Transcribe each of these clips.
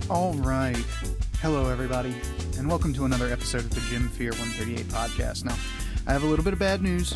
All right. Hello, everybody, and welcome to another episode of the Jim Fear 138 podcast. Now, I have a little bit of bad news.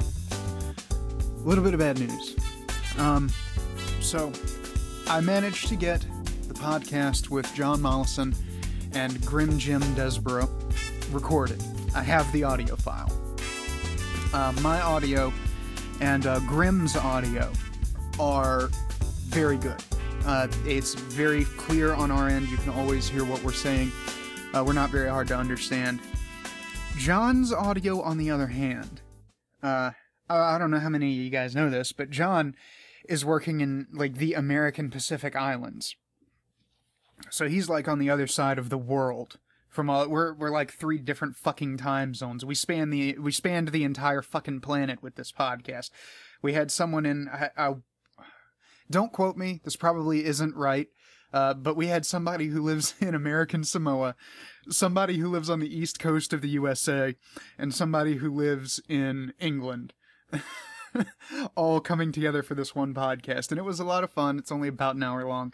So, I managed to get the podcast with John Mollison and Grim Jim Desborough recorded. I have the audio file. My audio and Grim's audio are very good. It's very clear on our end. You can always hear what we're saying. We're not very hard to understand. John's audio, on the other hand, I don't know how many of you guys know this, but John is working in, like, the American Pacific Islands. So he's, like, on the other side of the world. We're like 3 different fucking time zones. We spanned the entire fucking planet with this podcast. We had someone in, don't quote me, this probably isn't right, but we had somebody who lives in American Samoa, somebody who lives on the east coast of the USA, and somebody who lives in England. All coming together for this one podcast, and it was a lot of fun. It's only about an hour long.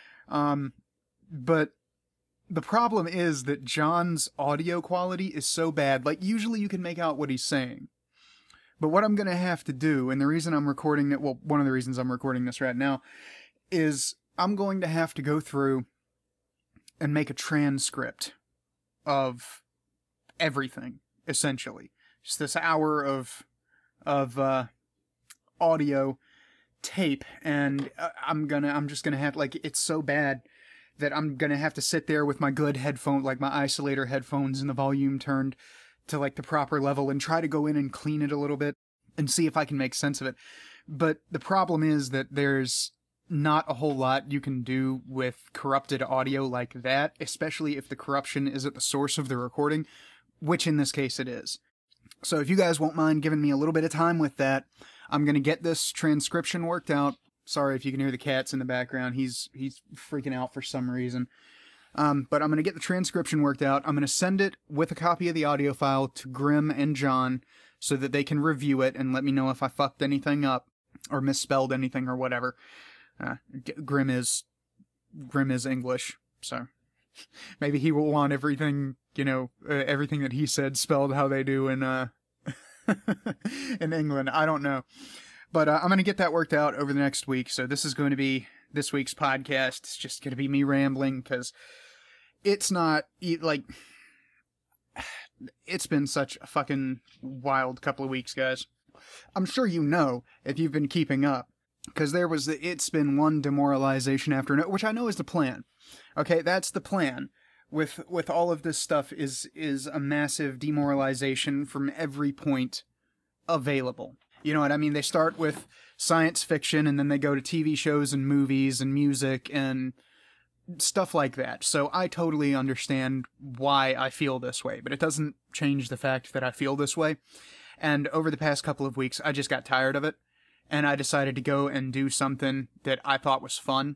But the problem is that John's audio quality is so bad. Like, usually you can make out what he's saying. But what I'm going to have to do, and the reason I'm recording it, well, one of the reasons I'm recording this right now, is I'm going to have to go through and make a transcript of everything, essentially. Just this hour of audio tape, and I'm just gonna have, like, it's so bad that I'm gonna have to sit there with my good headphone, like my isolator headphones, and the volume turned to, like, the proper level, and try to go in and clean it a little bit and see if I can make sense of it. But the problem is that there's not a whole lot you can do with corrupted audio like that, especially if the corruption is at the source of the recording, which in this case it is. So if you guys won't mind giving me a little bit of time with that, I'm going to get this transcription worked out. Sorry if you can hear the cats in the background. He's freaking out for some reason. But I'm going to get the transcription worked out. I'm going to send it with a copy of the audio file to Grim and John so that they can review it and let me know if I fucked anything up or misspelled anything or whatever. Grim is English, so maybe he will want everything, everything that he said spelled how they do in in England. I don't know. But I'm going to get that worked out over the next week. So this is going to be this week's podcast. It's just going to be me rambling because it's not, like, it's been such a fucking wild couple of weeks, guys. I'm sure you know, if you've been keeping up, because it's been one demoralization after another, which I know is the plan. Okay, that's the plan. With all of this stuff is a massive demoralization from every point available. You know what I mean? They start with science fiction, and then they go to TV shows and movies and music and stuff like that. So I totally understand why I feel this way, but it doesn't change the fact that I feel this way. And over the past couple of weeks, I just got tired of it, and I decided to go and do something that I thought was fun.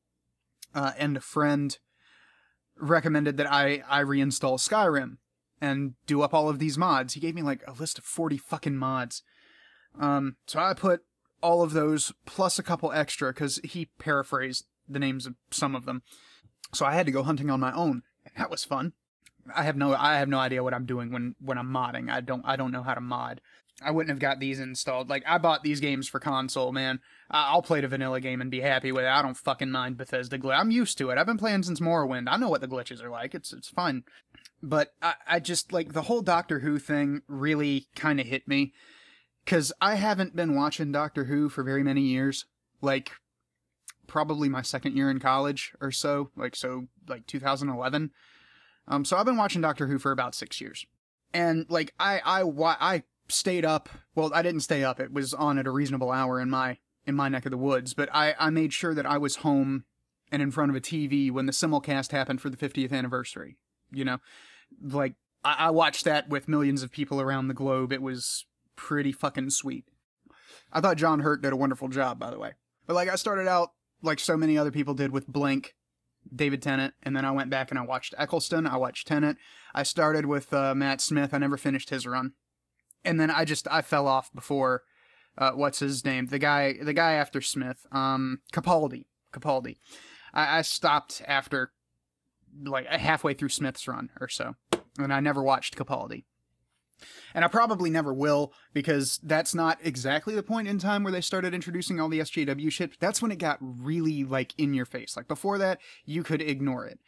And a friend recommended that I reinstall Skyrim and do up all of these mods. He gave me, like, a list of 40 fucking mods. So I put all of those plus a couple extra because he paraphrased the names of some of them. So I had to go hunting on my own, and that was fun. I have no idea what I'm doing when I'm modding. I don't know how to mod. I wouldn't have got these installed. Like, I bought these games for console, man. I'll play the vanilla game and be happy with it. I don't fucking mind Bethesda glitch. I'm used to it. I've been playing since Morrowind. I know what the glitches are like. It's fine. But I just, like, the whole Doctor Who thing really kind of hit me. Because I haven't been watching Doctor Who for very many years. Like, probably my second year in college or so. Like 2011. So I've been watching Doctor Who for about 6 years. And, like, I stayed up. Well, I didn't stay up. It was on at a reasonable hour in my neck of the woods. But I made sure that I was home and in front of a TV when the simulcast happened for the 50th anniversary. You know? Like, I watched that with millions of people around the globe. It was pretty fucking sweet. I thought John Hurt did a wonderful job, by the way. But, like, I started out like so many other people did with Blink, David Tennant, and then I went back and I watched Eccleston, I watched Tennant. I started with Matt Smith. I never finished his run. And then I fell off before, what's his name? The guy after Smith, Capaldi. I stopped after like halfway through Smith's run or so. And I never watched Capaldi. And I probably never will, because that's not exactly the point in time where they started introducing all the SJW shit. That's when it got really, like, in your face. Like, before that, you could ignore it.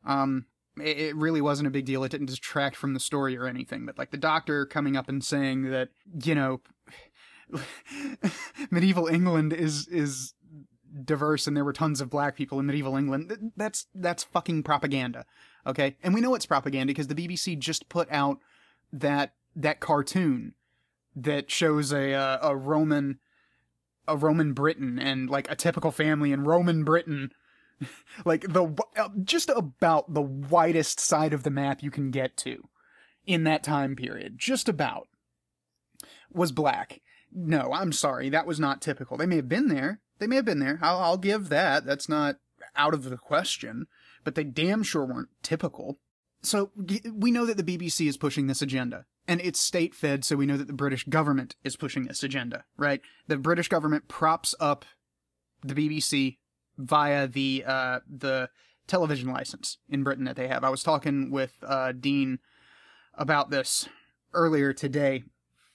It really wasn't a big deal. It didn't detract from the story or anything. But, like, the Doctor coming up and saying that, you know, medieval England is diverse and there were tons of black people in medieval England. That's fucking propaganda. Okay? And we know it's propaganda because the BBC just put out that cartoon that shows a Roman Britain and, like, a typical family in Roman Britain, like, just about the widest side of the map you can get to in that time period, just about, was black. No, I'm sorry, that was not typical. They may have been there. I'll give that. That's not out of the question, but they damn sure weren't typical. So we know that the BBC is pushing this agenda, and it's state-fed, so we know that the British government is pushing this agenda, right? The British government props up the BBC via the television license in Britain that they have. I was talking with Dean about this earlier today,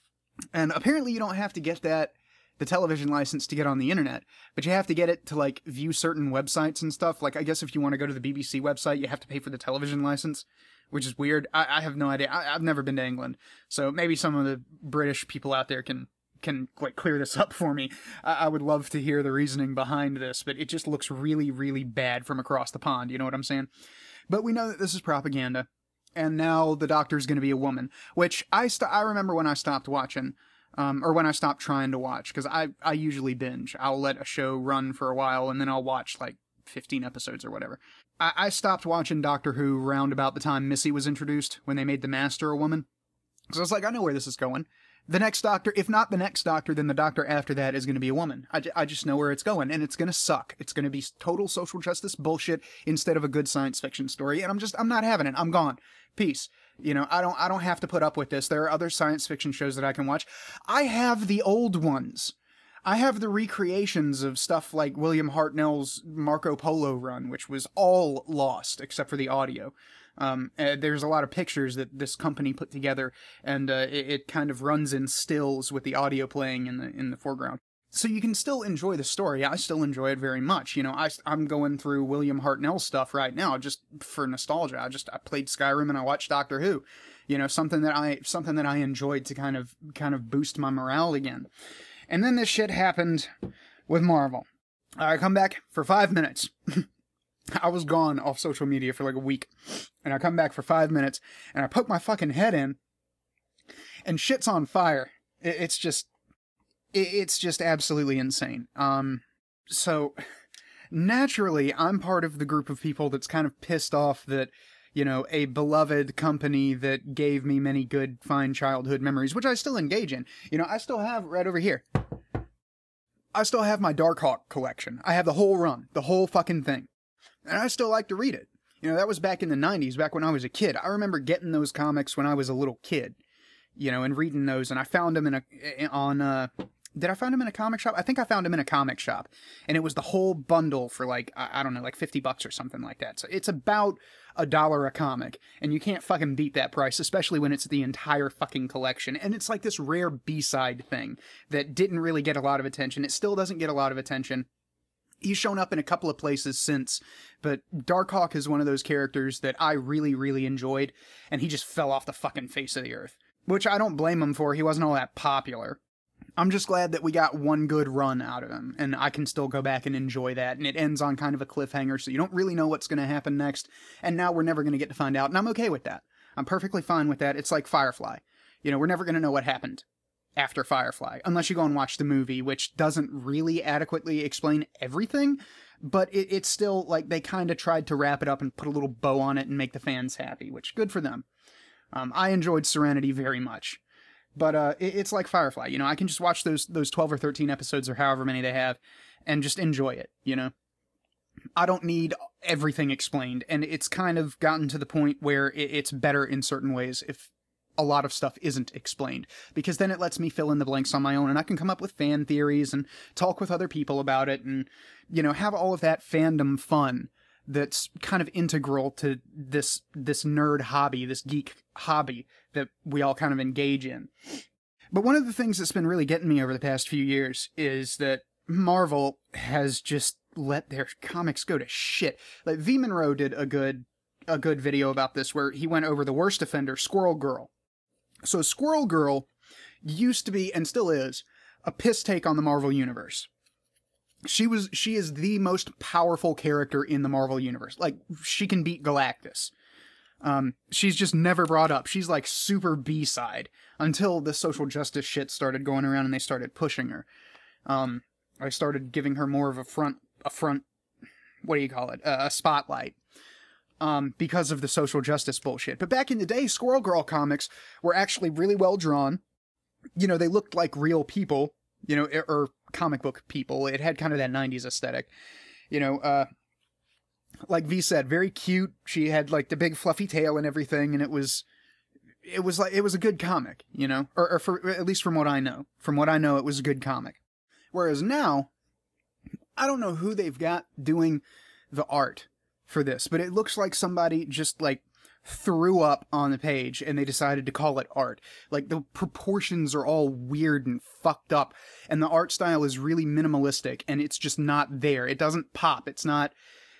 and apparently you don't have to get the television license to get on the internet, but you have to get it to, like, view certain websites and stuff. Like, I guess if you want to go to the BBC website, you have to pay for the television license, which is weird. I have no idea. I've never been to England, so maybe some of the British people out there can like clear this up for me. I would love to hear the reasoning behind this, but it just looks really, really bad from across the pond. You know what I'm saying? But we know that this is propaganda, and now the Doctor's going to be a woman, which I remember when I stopped watching. Or when I stopped trying to watch, because I usually binge. I'll let a show run for a while, and then I'll watch, like, 15 episodes or whatever. I stopped watching Doctor Who round about the time Missy was introduced, when they made the Master a woman. So I was like, I know where this is going. The next Doctor, if not the next Doctor, then the Doctor after that is going to be a woman. I just know where it's going, and it's going to suck. It's going to be total social justice bullshit instead of a good science fiction story, and I'm not having it. I'm gone. Peace. You know, I don't have to put up with this. There are other science fiction shows that I can watch. I have the old ones. I have the recreations of stuff like William Hartnell's Marco Polo run, which was all lost except for the audio. There's a lot of pictures that this company put together, and it kind of runs in stills with the audio playing in the foreground. So you can still enjoy the story. I still enjoy it very much. You know, I'm going through William Hartnell stuff right now just for nostalgia. I played Skyrim and I watched Doctor Who. You know, something that I enjoyed to kind of boost my morale again. And then this shit happened with Marvel. I come back for 5 minutes. I was gone off social media for like a week, and I come back for 5 minutes, and I poke my fucking head in, and shit's on fire. It's just absolutely insane. So naturally, I'm part of the group of people that's kind of pissed off that, you know, a beloved company that gave me many good, fine childhood memories, which I still engage in. You know, I still have right over here. I still have my Darkhawk collection. I have the whole run, the whole fucking thing. And I still like to read it. You know, that was back in the 90s, back when I was a kid. I remember getting those comics when I was a little kid, you know, and reading those. And I found them did I find them in a comic shop? I think I found them in a comic shop. And it was the whole bundle for like, I don't know, like $50 or something like that. So it's about $1 a comic. And you can't fucking beat that price, especially when it's the entire fucking collection. And it's like this rare B-side thing that didn't really get a lot of attention. It still doesn't get a lot of attention. He's shown up in a couple of places since, but Darkhawk is one of those characters that I really, really enjoyed, and he just fell off the fucking face of the earth. Which I don't blame him for, he wasn't all that popular. I'm just glad that we got one good run out of him, and I can still go back and enjoy that, and it ends on kind of a cliffhanger, so you don't really know what's going to happen next, and now we're never going to get to find out, and I'm okay with that. I'm perfectly fine with that. It's like Firefly. You know, we're never going to know what happened after Firefly, unless you go and watch the movie, which doesn't really adequately explain everything, but it's still, like, they kind of tried to wrap it up and put a little bow on it and make the fans happy, which, good for them. I enjoyed Serenity very much, but it's like Firefly, you know, I can just watch those 12 or 13 episodes or however many they have, and just enjoy it, you know? I don't need everything explained, and it's kind of gotten to the point where it's better in certain ways if a lot of stuff isn't explained, because then it lets me fill in the blanks on my own, and I can come up with fan theories and talk with other people about it and, you know, have all of that fandom fun that's kind of integral to this nerd hobby, this geek hobby that we all kind of engage in. But one of the things that's been really getting me over the past few years is that Marvel has just let their comics go to shit. Like, V. Monroe did a good video about this where he went over the worst offender, Squirrel Girl. So Squirrel Girl used to be, and still is, a piss take on the Marvel Universe. She is the most powerful character in the Marvel Universe. Like, she can beat Galactus. She's just never brought up. She's like super B-side until the social justice shit started going around and they started pushing her. I started giving her more of a front, what do you call it? A spotlight. Because of the social justice bullshit. But back in the day, Squirrel Girl comics were actually really well drawn. You know, they looked like real people, you know, or comic book people. It had kind of that 90s aesthetic. You know, like V said, very cute. She had like the big fluffy tail and everything, and it was a good comic, you know, or for at least from what I know. From what I know, it was a good comic. Whereas now, I don't know who they've got doing the art for this, but it looks like somebody just like threw up on the page and they decided to call it art. Like, the proportions are all weird and fucked up, and the art style is really minimalistic, and it's just not there. It doesn't pop. It's not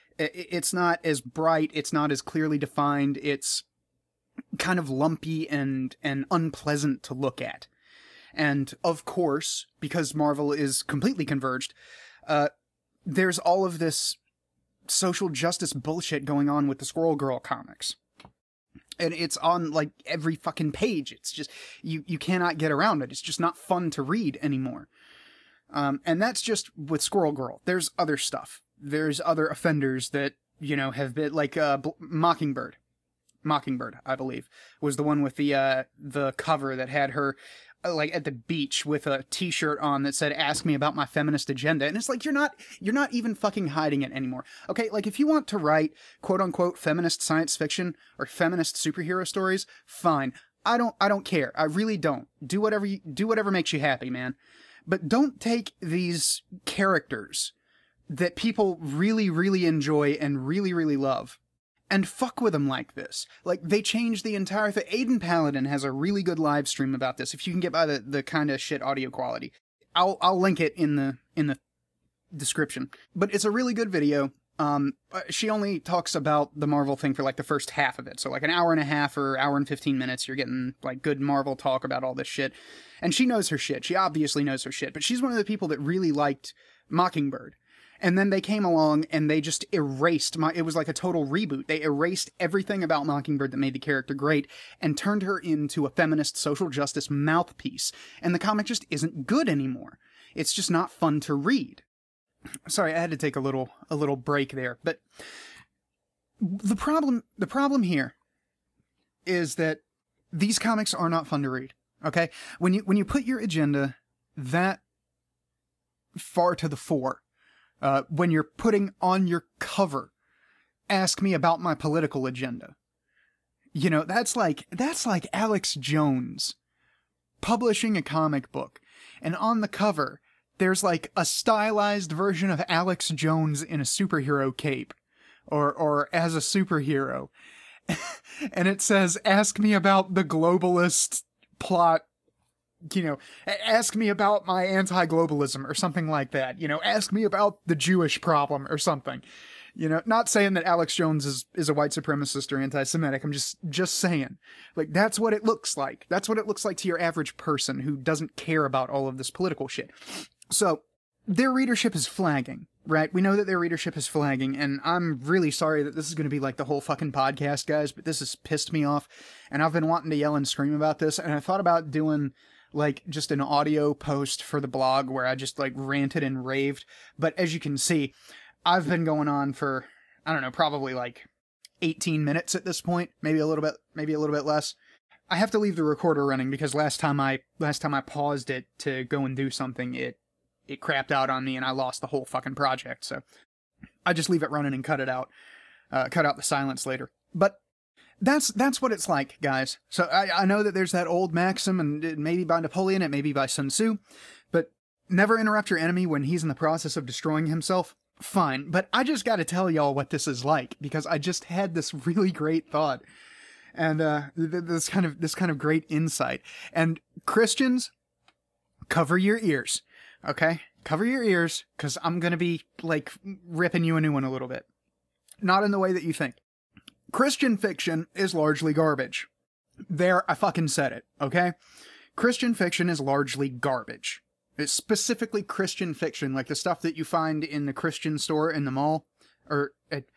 as bright. It's not as clearly defined. It's kind of lumpy and unpleasant to look at. And of course, because Marvel is completely converged, there's all of this social justice bullshit going on with the Squirrel Girl comics. And it's on, like, every fucking page. It's just, you cannot get around it. It's just not fun to read anymore. And that's just with Squirrel Girl. There's other stuff. There's other offenders that, you know, have been, like, Mockingbird. Mockingbird, I believe, was the one with the cover that had her, like, at the beach with a t-shirt on that said, "Ask me about my feminist agenda." And it's like, you're not even fucking hiding it anymore. Okay, like, if you want to write quote-unquote feminist science fiction or feminist superhero stories, fine. I don't care. I really don't. Do whatever makes you happy, man. But don't take these characters that people really, really enjoy and really, really love and fuck with them like this. Like, they changed the entire thing. Aiden Paladin has a really good live stream about this, if you can get by the kind of shit audio quality. I'll link it in the description. But it's a really good video. She only talks about the Marvel thing for, like, the first half of it. So, like, an hour and a half or hour and 15 minutes, you're getting, like, good Marvel talk about all this shit. And she knows her shit. She obviously knows her shit. But she's one of the people that really liked Mockingbird. And then they came along and they just erased it was like a total reboot. They erased everything about Mockingbird that made the character great and turned her into a feminist social justice mouthpiece. And the comic just isn't good anymore. It's just not fun to read. Sorry, I had to take a little break there. But the problem here is that these comics are not fun to read. Okay? When you put your agenda that far to the fore, when you're putting on your cover, "Ask me about my political agenda." You know, that's like Alex Jones publishing a comic book, and on the cover, there's like a stylized version of Alex Jones in a superhero cape, or as a superhero. And it says, "Ask me about the globalist plot. You know, ask me about my anti-globalism," or something like that. You know, "Ask me about the Jewish problem," or something. You know, not saying that Alex Jones is a white supremacist or anti-Semitic. I'm just saying, like, that's what it looks like. That's what it looks like to your average person who doesn't care about all of this political shit. So, their readership is flagging, right? We know that their readership is flagging, and I'm really sorry that this is going to be like the whole fucking podcast, guys, but this has pissed me off, and I've been wanting to yell and scream about this, and I thought about doing, like, just an audio post for the blog where I just, like, ranted and raved. But as you can see, I've been going on for, I don't know, probably like 18 minutes at this point, maybe a little bit less. I have to leave the recorder running because last time I paused it to go and do something, it crapped out on me and I lost the whole fucking project. So I just leave it running and cut it out. Cut out the silence later. But that's what it's like, guys. So I know that there's that old maxim, and it may be by Napoleon, it may be by Sun Tzu, but never interrupt your enemy when he's in the process of destroying himself. fine, but I just gotta tell y'all what this is like, because I just had this really great thought, and this kind of great insight. And Christians, cover your ears, okay? Cover your ears, because I'm gonna be, like, ripping you a new one a little bit. Not in the way that you think. Christian fiction is largely garbage. There, I fucking said it, okay? Christian fiction is largely garbage. It's specifically Christian fiction, like the stuff that you find in the Christian store in the mall, or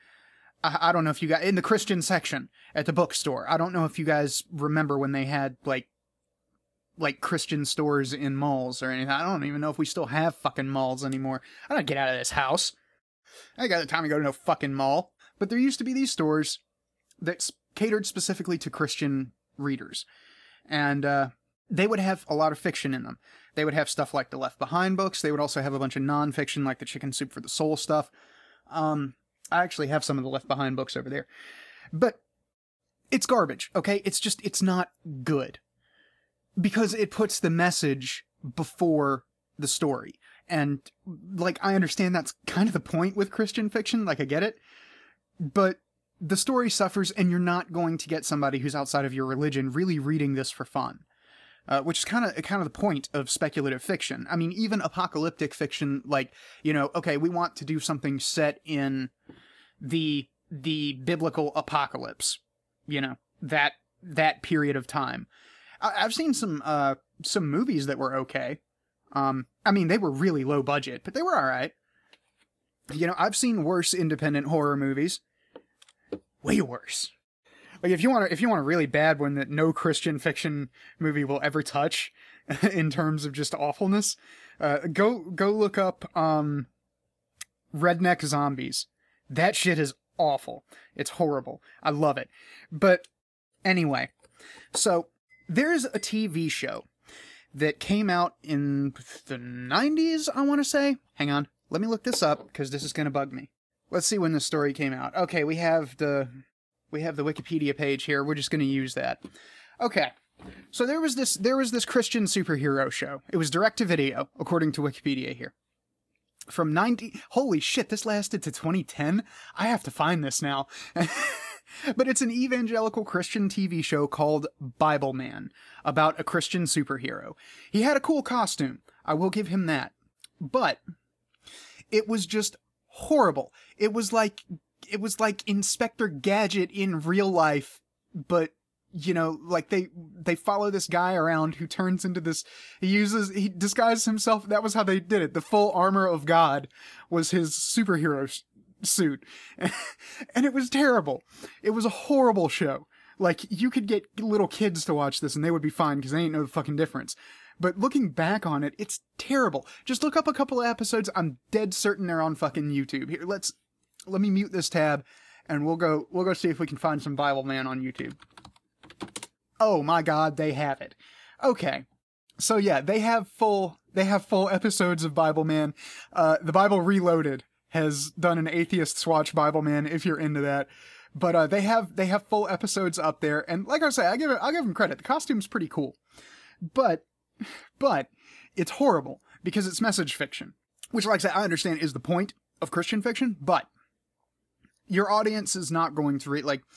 I don't know if you got in the Christian section at the bookstore. I don't know if you guys remember when they had like Christian stores in malls or anything. I don't even know if we still have fucking malls anymore. I don't get out of this house. I ain't got the time to go to no fucking mall. But there used to be these stores that catered specifically to Christian readers, and they would have a lot of fiction in them. They would have stuff like the Left Behind books. They would also have a bunch of non-fiction, like the Chicken Soup for the Soul stuff. I actually have some of the Left Behind books over there. But it's garbage, okay? It's not good. Because it puts the message before the story. And, like, I understand that's kind of the point with Christian fiction. Like, I get it. But the story suffers, and you're not going to get somebody who's outside of your religion really reading this for fun. Which is kind of the point of speculative fiction. I mean, even apocalyptic fiction, like, you know, okay, we want to do something set in the biblical apocalypse, you know, that period of time. I've seen some movies that were okay. I mean, they were really low budget, but they were all right. You know, I've seen worse independent horror movies. Way worse. Like, if you want a really bad one that no Christian fiction movie will ever touch, in terms of just awfulness, go look up Redneck Zombies. That shit is awful. It's horrible. I love it. But anyway, so there's a TV show that came out in the 90s, I want to say. Hang on, let me look this up, because this is going to bug me. Let's see when the story came out. Okay, we have the Wikipedia page here. We're just going to use that. Okay. So there was this Christian superhero show. It was direct to video, according to Wikipedia here. From holy shit, this lasted to 2010? I have to find this now. But it's an evangelical Christian TV show called Bible Man, about a Christian superhero. He had a cool costume. I will give him that. But it was just horrible. It was like Inspector Gadget in real life, but, you know, like they follow this guy around who turns into this, he disguises himself. That was how they did it. The full armor of God was his superhero suit. And it was terrible. It was a horrible show. Like, you could get little kids to watch this and they would be fine because they ain't know the fucking difference. But looking back on it, it's terrible. Just look up a couple of episodes. I'm dead certain they're on fucking YouTube. Here, let me mute this tab, and we'll go see if we can find some Bible Man on YouTube. Oh my God, they have it. Okay. So yeah, they have full episodes of Bible Man. The Bible Reloaded has done an Atheist's Watch Bible Man, if you're into that. But they have full episodes up there, and like I say, I'll give them credit. The costume's pretty cool. But it's horrible because it's message fiction, which, like I say, I understand is the point of Christian fiction, but your audience is not going to read, like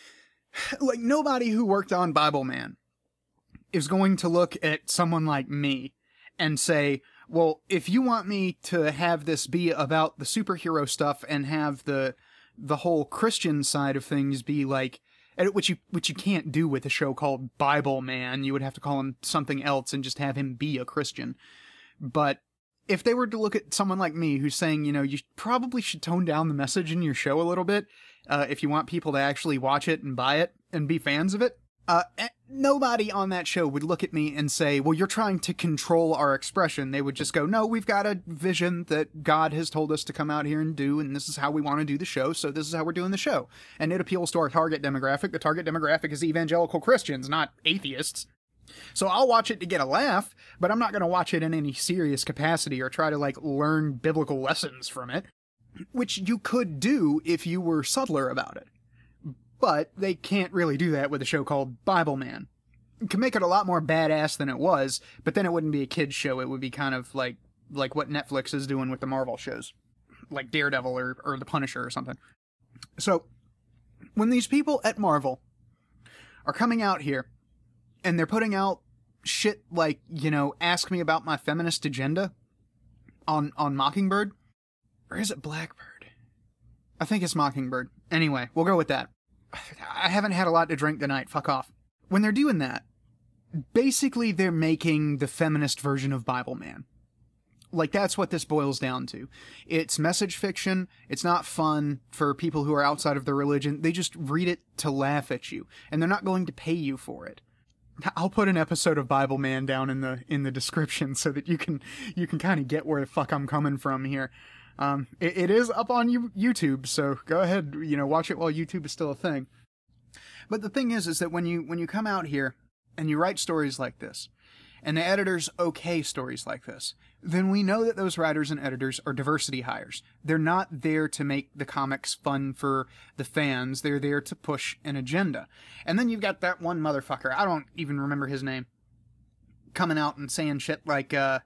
nobody who worked on Bible Man is going to look at someone like me and say, well, if you want me to have this be about the superhero stuff and have the whole Christian side of things be like, which you can't do with a show called Bible Man. You would have to call him something else and just have him be a Christian. But if they were to look at someone like me who's saying, you know, you probably should tone down the message in your show a little bit, if you want people to actually watch it and buy it and be fans of it, nobody on that show would look at me and say, well, you're trying to control our expression. They would just go, no, we've got a vision that God has told us to come out here and do, and this is how we want to do the show, so this is how we're doing the show. And it appeals to our target demographic. The target demographic is evangelical Christians, not atheists. So I'll watch it to get a laugh, but I'm not going to watch it in any serious capacity or try to, like, learn biblical lessons from it, which you could do if you were subtler about it. But they can't really do that with a show called Bible Man. You can make it a lot more badass than it was, but then it wouldn't be a kid's show. It would be kind of like what Netflix is doing with the Marvel shows. like Daredevil or the Punisher or something. So when these people at Marvel are coming out here and they're putting out shit like, ask me about my feminist agenda on Mockingbird, or is it Blackbird? I think it's Mockingbird. Anyway, we'll go with that. I haven't had a lot to drink tonight. Fuck off. When they're doing that, basically they're making the feminist version of Bible Man. Like, that's what this boils down to. It's message fiction. It's not fun for people who are outside of their religion. They just read it to laugh at you, and they're not going to pay you for it. I'll put an episode of Bible Man down in the description so that you can kind of get where the fuck I'm coming from here. It is up on YouTube, so go ahead, watch it while YouTube is still a thing. But the thing is that when you come out here and you write stories like this, and the editors okay stories like this, then we know that those writers and editors are diversity hires. They're not there to make the comics fun for the fans. They're there to push an agenda. And then you've got that one motherfucker, I don't even remember his name, coming out and saying shit like a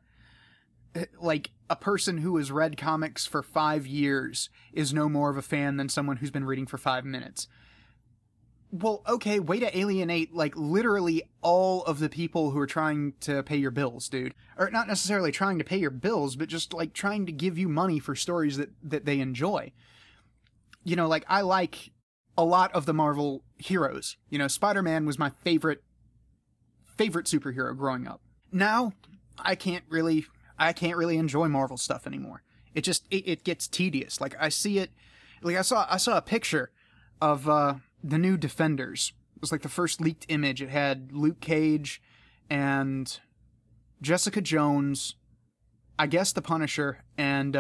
person who has read comics for 5 years is no more of a fan than someone who's been reading for 5 minutes. Well, okay, way to alienate, literally all of the people who are trying to pay your bills, dude. Or not necessarily trying to pay your bills, but just, trying to give you money for stories that they enjoy. I like a lot of the Marvel heroes. Spider-Man was my favorite superhero growing up. Now, I can't really enjoy Marvel stuff anymore. It gets tedious. I see it, I saw a picture of, the new Defenders. It was the first leaked image. It had Luke Cage and Jessica Jones, I guess the Punisher, and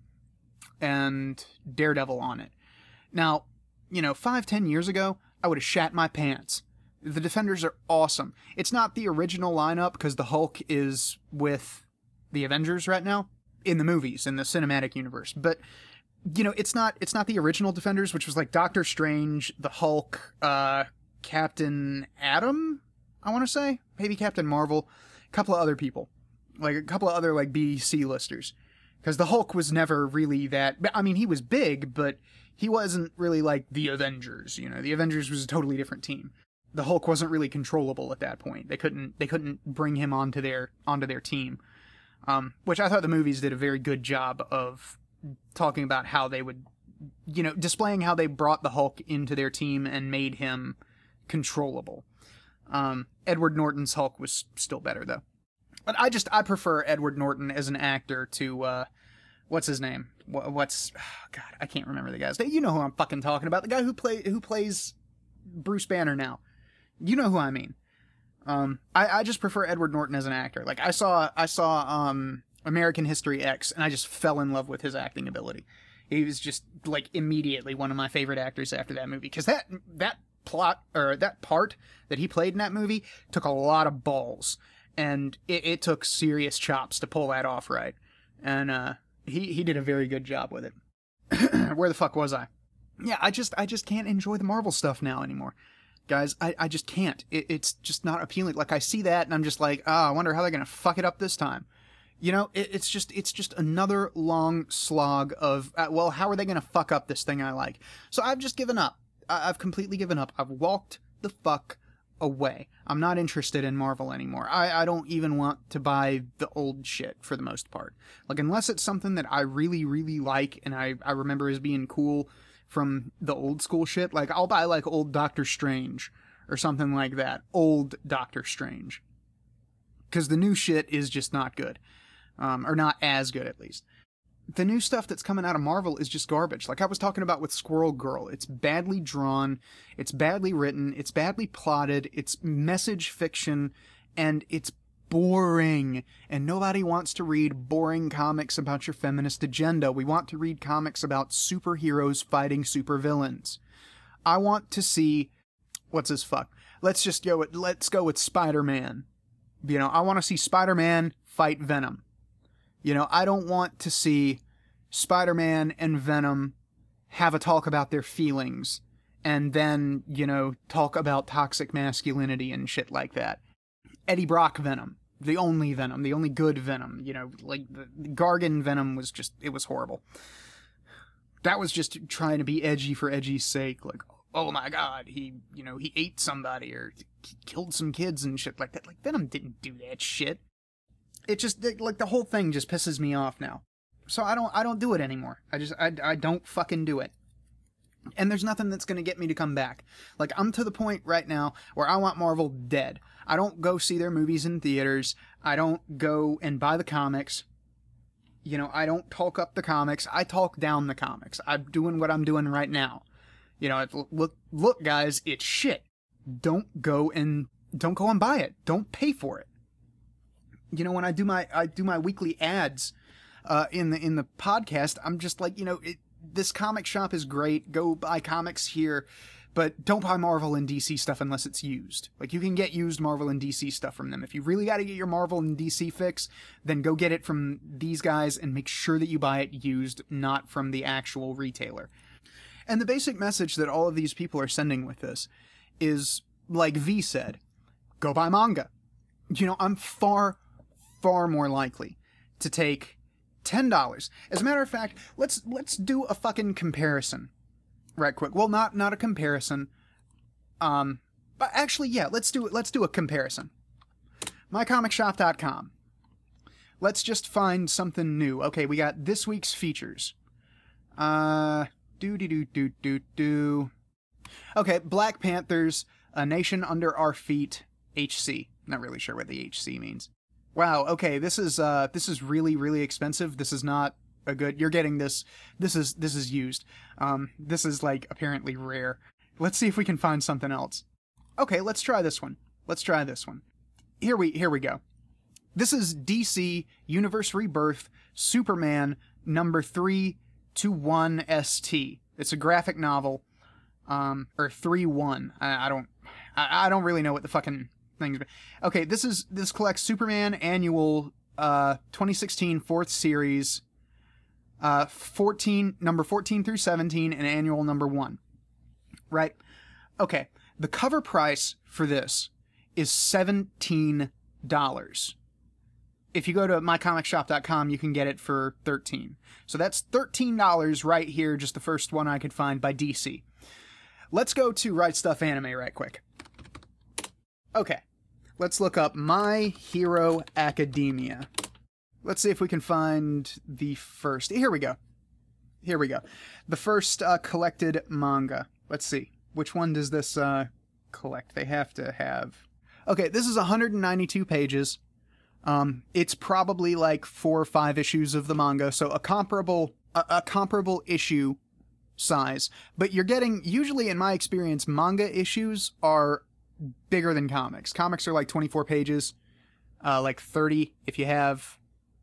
Daredevil on it. Now, 5-10 years ago, I would have shat my pants. The Defenders are awesome. It's not the original lineup because the Hulk is with the Avengers right now in the movies, in the cinematic universe, but it's not the original Defenders, which was Doctor Strange, the Hulk, Captain Atom, I want to say, maybe Captain Marvel, a couple of other people, a couple of other B, C-listers, because the Hulk was never really that. I mean, he was big, but he wasn't really the Avengers. The Avengers was a totally different team. The Hulk wasn't really controllable at that point. They couldn't bring him onto their team, which I thought the movies did a very good job of talking about how they would, displaying how they brought the Hulk into their team and made him controllable. Edward Norton's Hulk was still better, though. But I prefer Edward Norton as an actor to, what's his name? God, I can't remember the guy's name. You know who I'm fucking talking about. The guy who plays Bruce Banner now. You know who I mean. I just prefer Edward Norton as an actor. I saw American History X, and I just fell in love with his acting ability. He was just immediately one of my favorite actors after that movie, because that plot, or that part that he played in that movie took a lot of balls, and it took serious chops to pull that off right, and he did a very good job with it. Where the fuck was I? Yeah, I just can't enjoy the Marvel stuff now anymore. Guys, I just can't. It's just not appealing. I see that, and I'm just I wonder how they're gonna fuck it up this time. It's just another long slog of, how are they going to fuck up this thing I like? So I've just given up. I've completely given up. I've walked the fuck away. I'm not interested in Marvel anymore. I don't even want to buy the old shit for the most part. Unless it's something that I really, really like and I remember as being cool from the old school shit. I'll buy old Doctor Strange or something like that. Old Doctor Strange. Because the new shit is just not good. Or not as good, at least. The new stuff that's coming out of Marvel is just garbage. I was talking about with Squirrel Girl. It's badly drawn, it's badly written, it's badly plotted, it's message fiction, and it's boring. And nobody wants to read boring comics about your feminist agenda. We want to read comics about superheroes fighting supervillains. I want to see... What's this fuck? Let's go with Spider-Man. I want to see Spider-Man fight Venom. I don't want to see Spider-Man and Venom have a talk about their feelings and then, talk about toxic masculinity and shit like that. Eddie Brock Venom. The only good Venom. The Gargan Venom was it was horrible. that was just trying to be edgy for edgy's sake. Like, oh my god, he ate somebody or he killed some kids and shit like that. Like, Venom didn't do that shit. It just, like, the whole thing just pisses me off now. So I don't do it anymore. I don't fucking do it. And there's nothing that's gonna get me to come back. Like, I'm to the point right now where I want Marvel dead. I don't go see their movies in theaters. I don't go and buy the comics. I don't talk up the comics. I talk down the comics. I'm doing what I'm doing right now. Look, guys, it's shit. Don't go and buy it. Don't pay for it. When I do my weekly ads in the podcast, I'm just like, this comic shop is great. Go buy comics here, but don't buy Marvel and DC stuff unless it's used. Like, you can get used Marvel and DC stuff from them. If you really got to get your Marvel and DC fix, then go get it from these guys and make sure that you buy it used, not from the actual retailer. And the basic message that all of these people are sending with this is, like V said, go buy manga. I'm far, far more likely to take $10. As a matter of fact, let's do a fucking comparison right quick. Well, not a comparison. But actually, yeah, let's do a comparison. MyComicShop.com. Let's just find something new. Okay, we got this week's features. Okay, Black Panthers, A Nation Under Our Feet, HC. Not really sure what the HC means. Wow, okay, this is really, really expensive. This is not a good... You're getting this. This is used. This is, like, apparently rare. Let's see if we can find something else. Okay, let's try this one. Here we go. This is DC Universe Rebirth Superman number 321 ST. It's a graphic novel. Or 3-1. I don't really know what the fucking things. Okay, this collects Superman Annual 2016 4th series, number 14 through 17, and Annual number 1. Right? Okay, the cover price for this is $17. If you go to mycomicshop.com, you can get it for $13. So that's $13 right here, just the first one I could find by DC. Let's go to Right Stuff Anime right quick. Okay, let's look up My Hero Academia. Let's see if we can find the first. Here we go. The first collected manga. Let's see. Which one does this collect? They have to have... Okay, this is 192 pages. It's probably like 4 or 5 issues of the manga, so a comparable issue size. But you're getting, usually in my experience, manga issues are bigger than comics. Comics are like 24 pages, like 30 if you have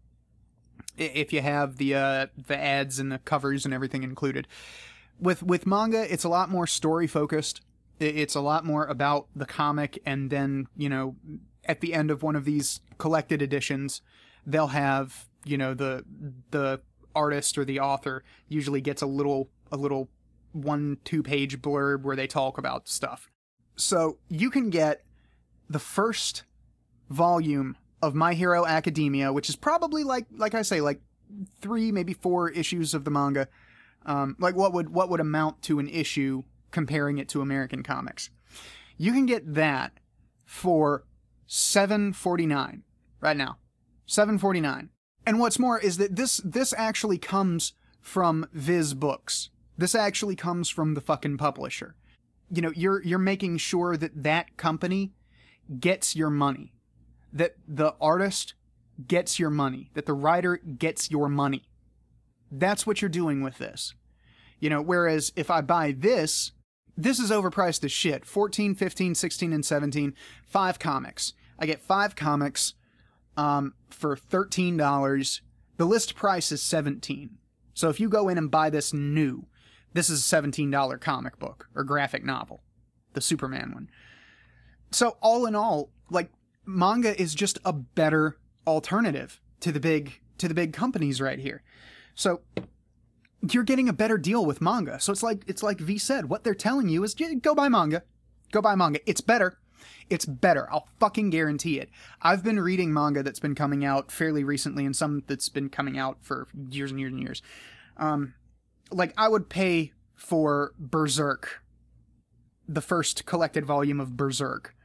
the ads and the covers and everything included. With manga, it's a lot more story focused. It's a lot more about the comic, and then, at the end of one of these collected editions, they'll have, the artist or the author usually gets a little 1-2 page blurb where they talk about stuff. So you can get the first volume of My Hero Academia, which is probably like I say, like 3, maybe 4 issues of the manga. Like what would amount to an issue comparing it to American comics. You can get that for $7.49 right now. $7.49. And what's more is that this actually comes from Viz Books. This actually comes from the fucking publisher. You're making sure that company gets your money. That the artist gets your money. That the writer gets your money. That's what you're doing with this. Whereas if I buy this is overpriced as shit. 14, 15, 16, and 17. 5 comics. I get 5 comics for $13. The list price is $17. So if you go in and buy this new, this is a $17 comic book or graphic novel. The Superman one. So all in all, like, manga is just a better alternative to the big companies right here. So you're getting a better deal with manga. So it's like V said, what they're telling you is go buy manga. Go buy manga. It's better. It's better. I'll fucking guarantee it. I've been reading manga that's been coming out fairly recently and some that's been coming out for years and years and years. like, I would pay for Berserk, the first collected volume of Berserk.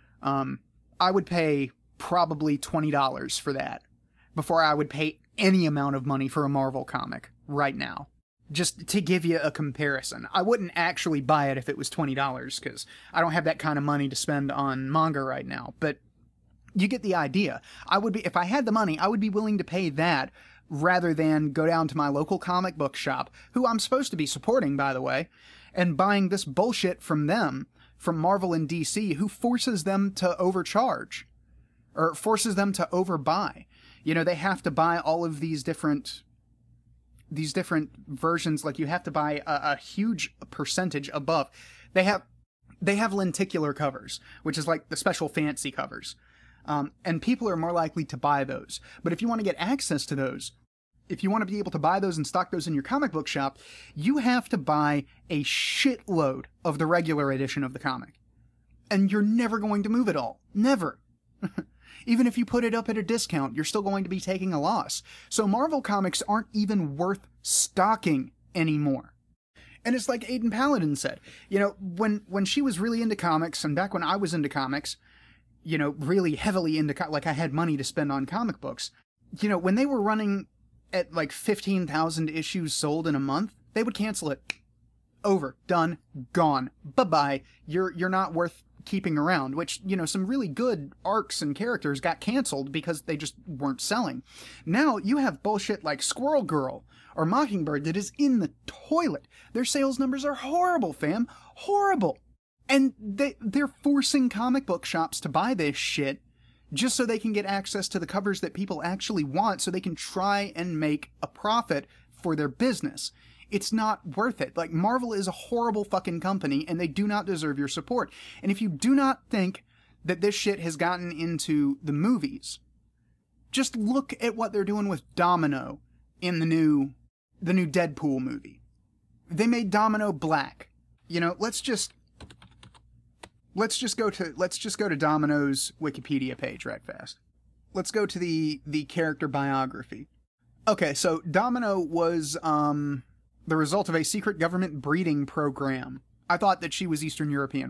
I would pay probably $20 for that before I would pay any amount of money for a Marvel comic right now. Just to give you a comparison. I wouldn't actually buy it if it was $20, because I don't have that kind of money to spend on manga right now, but you get the idea. If I had the money, I would be willing to pay that rather than go down to my local comic book shop, who I'm supposed to be supporting, by the way, and buying this bullshit from them, from Marvel and DC, who forces them to overcharge, or forces them to overbuy. You know, they have to buy all of these different versions. Like, you have to buy a huge percentage above. They have lenticular covers, which is like the special fancy covers. And people are more likely to buy those. But if you want to get access to those, if you want to be able to buy those and stock those in your comic book shop, you have to buy a shitload of the regular edition of the comic. And you're never going to move it all. Never. Even if you put it up at a discount, you're still going to be taking a loss. So Marvel comics aren't even worth stocking anymore. And it's like Aiden Paladin said, you know, when she was really into comics, and back when I was into comics, you know, really heavily into, like, I had money to spend on comic books, you know, when they were running at like 15,000 issues sold in a month, they would cancel it. Over, done, gone, bye-bye. You're not worth keeping around, which, you know, some really good arcs and characters got canceled because they just weren't selling. Now you have bullshit like Squirrel Girl or Mockingbird that is in the toilet. Their sales numbers are horrible, fam. Horrible. And they're forcing comic book shops to buy this shit just so they can get access to the covers that people actually want, so they can try and make a profit for their business. It's not worth it. Like, Marvel is a horrible fucking company, and they do not deserve your support. And if you do not think that this shit has gotten into the movies, just look at what they're doing with Domino in the new Deadpool movie. They made Domino black. You know, let's just go to Domino's Wikipedia page right fast. Let's go to the character biography. Okay, so Domino was the result of a secret government breeding program. I thought that she was Eastern European.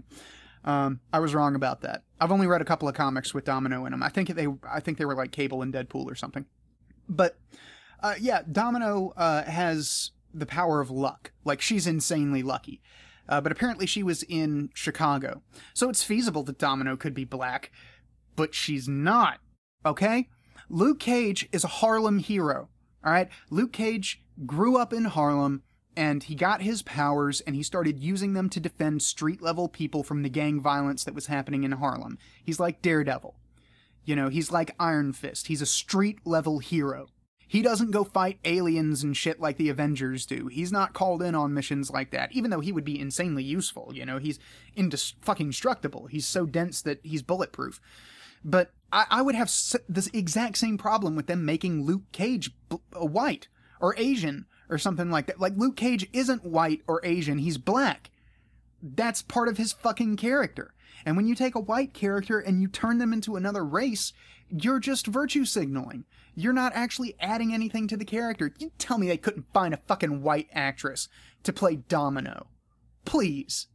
I was wrong about that. I've only read a couple of comics with Domino in them. I think they were like Cable and Deadpool or something. But yeah, Domino has the power of luck. Like, she's insanely lucky. But apparently she was in Chicago. So it's feasible that Domino could be black, but she's not. Okay? Luke Cage is a Harlem hero. Alright? Luke Cage grew up in Harlem, and he got his powers, and he started using them to defend street-level people from the gang violence that was happening in Harlem. He's like Daredevil. You know, he's like Iron Fist. He's a street-level hero. He doesn't go fight aliens and shit like the Avengers do. He's not called in on missions like that, even though he would be insanely useful. You know, he's fucking-destructible. He's so dense that he's bulletproof. But I would have this exact same problem with them making Luke Cage white or Asian or something like that. Like, Luke Cage isn't white or Asian. He's black. That's part of his fucking character. And when you take a white character and you turn them into another race, you're just virtue signaling. You're not actually adding anything to the character. You tell me they couldn't find a fucking white actress to play Domino. Please.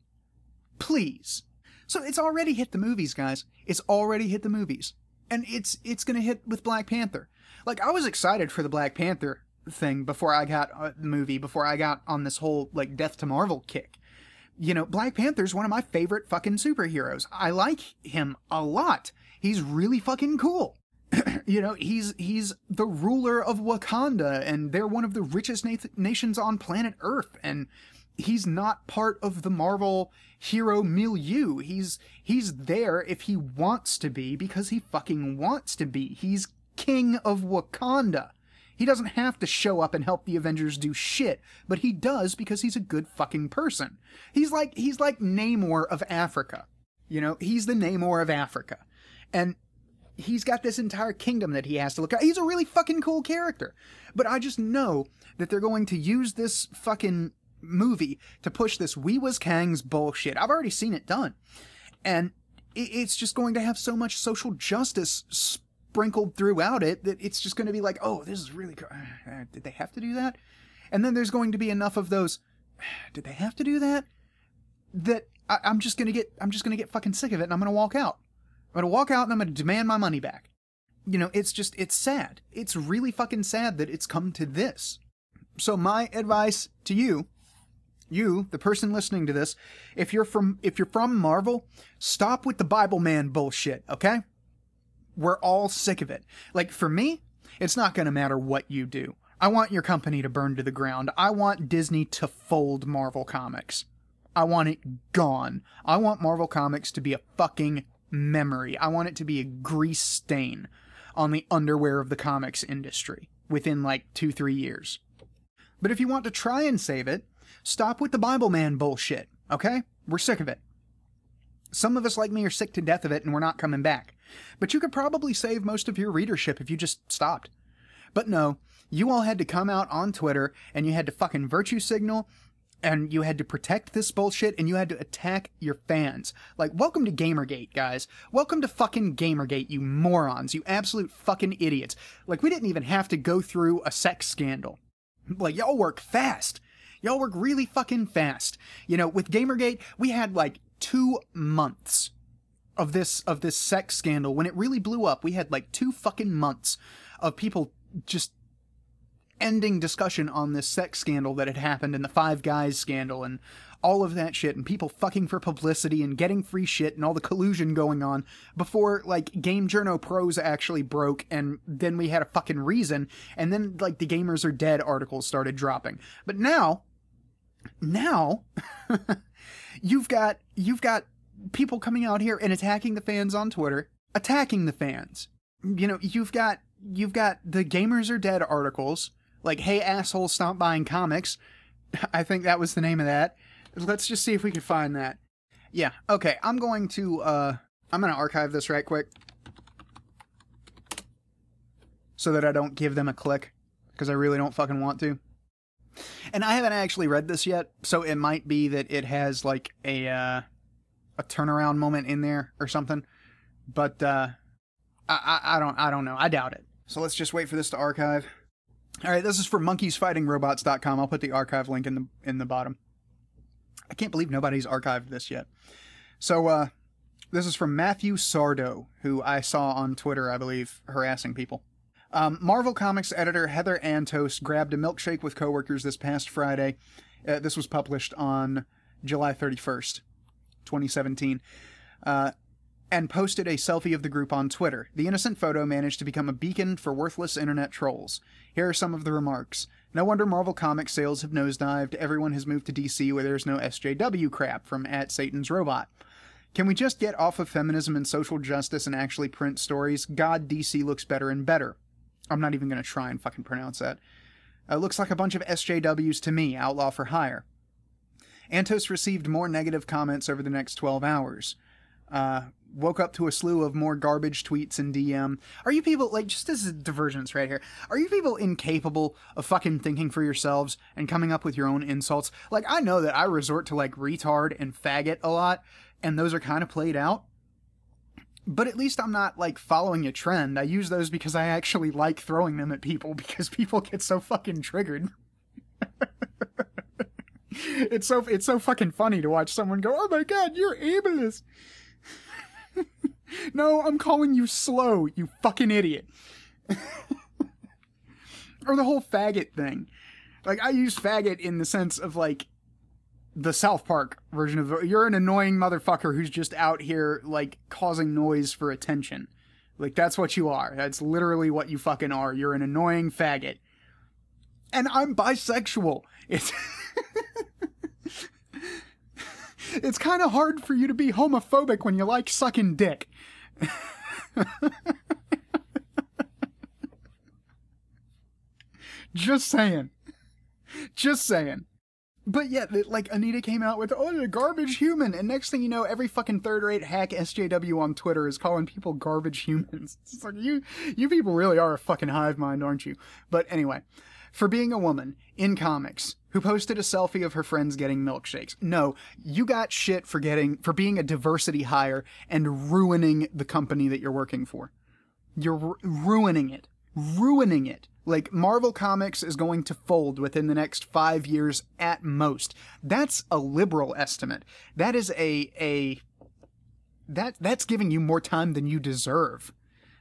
Please. So it's already hit the movies, guys. It's already hit the movies. And it's gonna hit with Black Panther. Like, I was excited for the Black Panther thing before I got the movie, before I got on this whole, like, Death to Marvel kick. You know, Black Panther's one of my favorite fucking superheroes. I like him a lot. He's really fucking cool. You know, he's the ruler of Wakanda, and they're one of the richest nations on planet Earth, and he's not part of the Marvel hero milieu. He's there if he wants to be, because he fucking wants to be. He's king of Wakanda. He doesn't have to show up and help the Avengers do shit, but he does because he's a good fucking person. He's like Namor of Africa. You know, he's the Namor of Africa. And he's got this entire kingdom that he has to look at. He's a really fucking cool character. But I just know that they're going to use this fucking movie to push this We Was Kang's bullshit. I've already seen it done. And it's just going to have so much social justice sprinkled throughout it that it's just going to be like, oh, this is really cool. Did they have to do that? And then there's going to be enough of those, did they have to do that? That I'm just gonna get fucking sick of it and I'm gonna walk out. I'm gonna walk out and I'm gonna demand my money back. You know, it's sad. It's really fucking sad that it's come to this. So my advice to you, the person listening to this, if you're from Marvel, stop with the Bible man bullshit, okay? We're all sick of it. Like, for me, it's not gonna matter what you do. I want your company to burn to the ground. I want Disney to fold Marvel Comics. I want it gone. I want Marvel Comics to be a fucking memory. I want it to be a grease stain on the underwear of the comics industry within like 2-3 years. But if you want to try and save it, stop with the Bible man bullshit, okay? We're sick of it. Some of us like me are sick to death of it and we're not coming back. But you could probably save most of your readership if you just stopped. But no, you all had to come out on Twitter and you had to fucking virtue signal and you had to protect this bullshit, and you had to attack your fans. Like, welcome to Gamergate, guys. Welcome to fucking Gamergate, you morons. You absolute fucking idiots. Like, we didn't even have to go through a sex scandal. Like, y'all work fast. Y'all work really fucking fast. You know, with Gamergate, we had like 2 months of this sex scandal. When it really blew up, we had like 2 fucking months of people just ending discussion on this sex scandal that had happened and the Five Guys scandal and all of that shit and people fucking for publicity and getting free shit and all the collusion going on before like Game Journo Pros actually broke, and then we had a fucking reason, and then like the Gamers Are Dead articles started dropping. But now you've got people coming out here and attacking the fans on Twitter, attacking the fans. You know, you've got the Gamers Are Dead articles. Like, hey, asshole, stop buying comics. I think that was the name of that. Let's just see if we can find that. Yeah, okay, I'm going to archive this right quick. So that I don't give them a click. Because I really don't fucking want to. And I haven't actually read this yet, so it might be that it has, like, a turnaround moment in there or something. But, I don't know. I doubt it. So let's just wait for this to archive. Alright, this is from monkeysfightingrobots.com. I'll put the archive link in the bottom. I can't believe nobody's archived this yet. So, this is from Matthew Sardo, who I saw on Twitter, I believe, harassing people. Marvel Comics editor Heather Antos grabbed a milkshake with coworkers this past Friday. This was published on July 31st, 2017. And posted a selfie of the group on Twitter. The innocent photo managed to become a beacon for worthless internet trolls. Here are some of the remarks. No wonder Marvel Comics sales have nosedived. Everyone has moved to DC where there's no SJW crap, from @SatansRobot. Can we just get off of feminism and social justice and actually print stories? God, DC looks better and better. I'm not even going to try and fucking pronounce that. Looks like a bunch of SJWs to me, outlaw for hire. Antos received more negative comments over the next 12 hours. Woke up to a slew of more garbage tweets and DM. Are you people, like, just as a divergence right here, are you people incapable of fucking thinking for yourselves and coming up with your own insults? Like, I know that I resort to, like, retard and faggot a lot, and those are kind of played out. But at least I'm not, like, following a trend. I use those because I actually like throwing them at people, because people get so fucking triggered. It's so fucking funny to watch someone go, oh my god, you're ableist. No, I'm calling you slow, you fucking idiot. Or the whole faggot thing. Like, I use faggot in the sense of, like, the South Park version of, you're an annoying motherfucker who's just out here, like, causing noise for attention. Like, that's what you are. That's literally what you fucking are. You're an annoying faggot. And I'm bisexual. It's kind of hard for you to be homophobic when you like sucking dick. Just saying. But yeah, like, Anita came out with, oh, the garbage human, and next thing you know, every fucking third-rate hack SJW on Twitter is calling people garbage humans. It's like, you people really are a fucking hive mind, aren't you? But anyway, for being a woman in comics who posted a selfie of her friends getting milkshakes. No, you got shit for being a diversity hire and ruining the company that you're working for. You're ruining it. ruining it. Like, Marvel Comics is going to fold within the next 5 years at most. That's a liberal estimate. That is that's giving you more time than you deserve.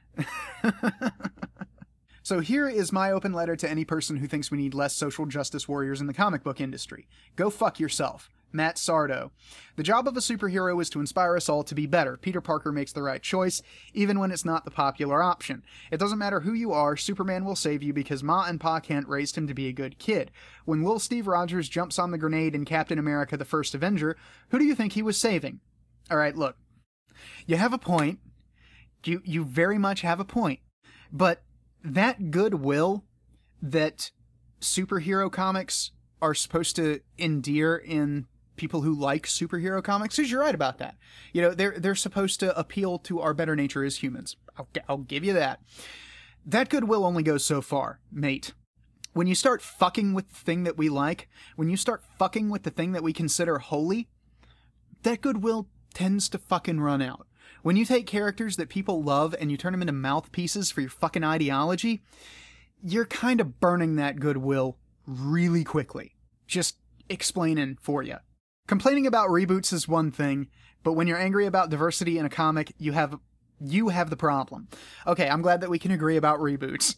So here is my open letter to any person who thinks we need less social justice warriors in the comic book industry. Go fuck yourself. Matt Sardo. The job of a superhero is to inspire us all to be better. Peter Parker makes the right choice, even when it's not the popular option. It doesn't matter who you are, Superman will save you because Ma and Pa Kent raised him to be a good kid. When Lil Steve Rogers jumps on the grenade in Captain America the First Avenger, who do you think he was saving? Alright, look. You have a point. You very much have a point. But that goodwill that superhero comics are supposed to endear in people who like superhero comics, because you're right about that. You know, they're supposed to appeal to our better nature as humans. I'll give you that. That goodwill only goes so far, mate. When you start fucking with the thing that we like, when you start fucking with the thing that we consider holy, that goodwill tends to fucking run out. When you take characters that people love and you turn them into mouthpieces for your fucking ideology, you're kind of burning that goodwill really quickly. Just explaining for you. Complaining about reboots is one thing, but when you're angry about diversity in a comic, you have the problem. Okay, I'm glad that we can agree about reboots.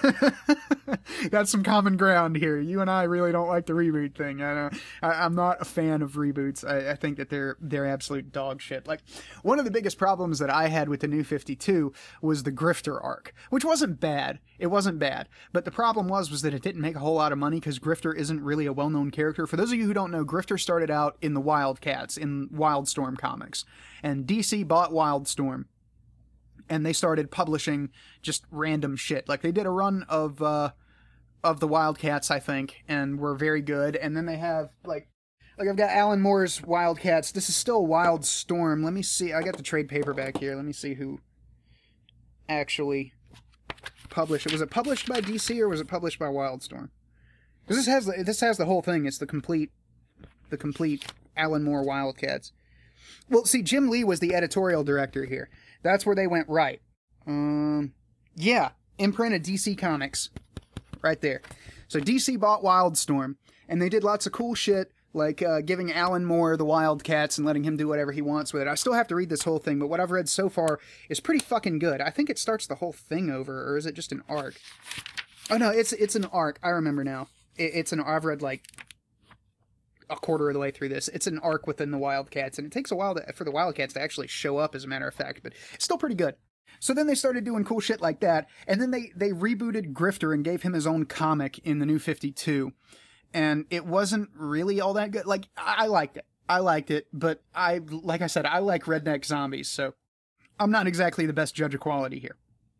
That's some common ground here. You and I really don't like the reboot thing. I'm not a fan of reboots. I think that they're absolute dog shit. Like, one of the biggest problems that I had with the New 52 was the Grifter arc, which wasn't bad. It wasn't bad. But the problem was that it didn't make a whole lot of money because Grifter isn't really a well-known character. For those of you who don't know, Grifter started out in the Wildcats, in Wildstorm comics. And DC bought Wildstorm. And they started publishing just random shit. Like, they did a run of the Wildcats, I think, and were very good. And then they have, like I've got Alan Moore's Wildcats. This is still Wildstorm. Let me see. I got the trade paperback here. Let me see who actually published it. Was it published by DC or was it published by Wildstorm? Because this has the whole thing. It's the complete Alan Moore Wildcats. Well, see, Jim Lee was the editorial director here. That's where they went right. Yeah, imprint of DC Comics. Right there. So DC bought Wildstorm, and they did lots of cool shit, like giving Alan Moore the Wildcats and letting him do whatever he wants with it. I still have to read this whole thing, but what I've read so far is pretty fucking good. I think it starts the whole thing over, or is it just an arc? Oh no, it's an arc. I remember now. I've read like a quarter of the way through this. It's an arc within the Wildcats, and it takes a while for the Wildcats to actually show up, as a matter of fact, but it's still pretty good. So then they started doing cool shit like that, and then they rebooted Grifter and gave him his own comic in the New 52, and it wasn't really all that good. Like, I liked it, but like I said, I like redneck zombies, so I'm not exactly the best judge of quality here.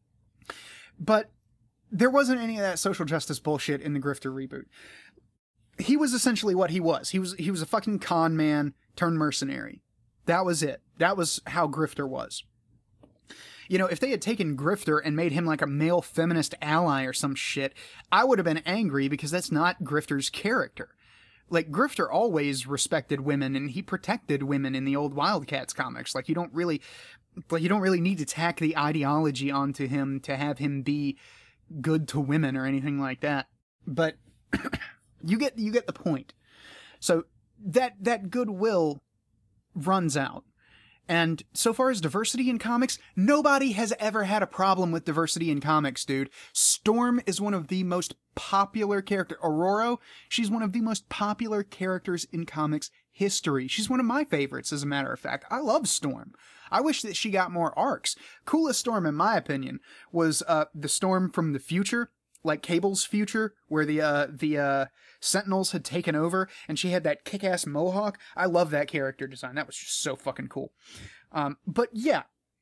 But there wasn't any of that social justice bullshit in the Grifter reboot. He was essentially what he was. He was a fucking con man turned mercenary. That was it. That was how Grifter was. You know, if they had taken Grifter and made him like a male feminist ally or some shit, I would have been angry because that's not Grifter's character. Like, Grifter always respected women and he protected women in the old Wildcats comics. Like, you don't really need to tack the ideology onto him to have him be good to women or anything like that. But you get the point. So that goodwill runs out. And so far as diversity in comics, nobody has ever had a problem with diversity in comics, dude. Storm is one of the most popular characters. Aurora, she's one of the most popular characters in comics history. She's one of my favorites, as a matter of fact. I love Storm. I wish that she got more arcs. Coolest Storm, in my opinion, was the Storm from the future, like Cable's future, where the Sentinels had taken over, and she had that kick-ass mohawk. I love that character design. That was just so fucking cool. But yeah.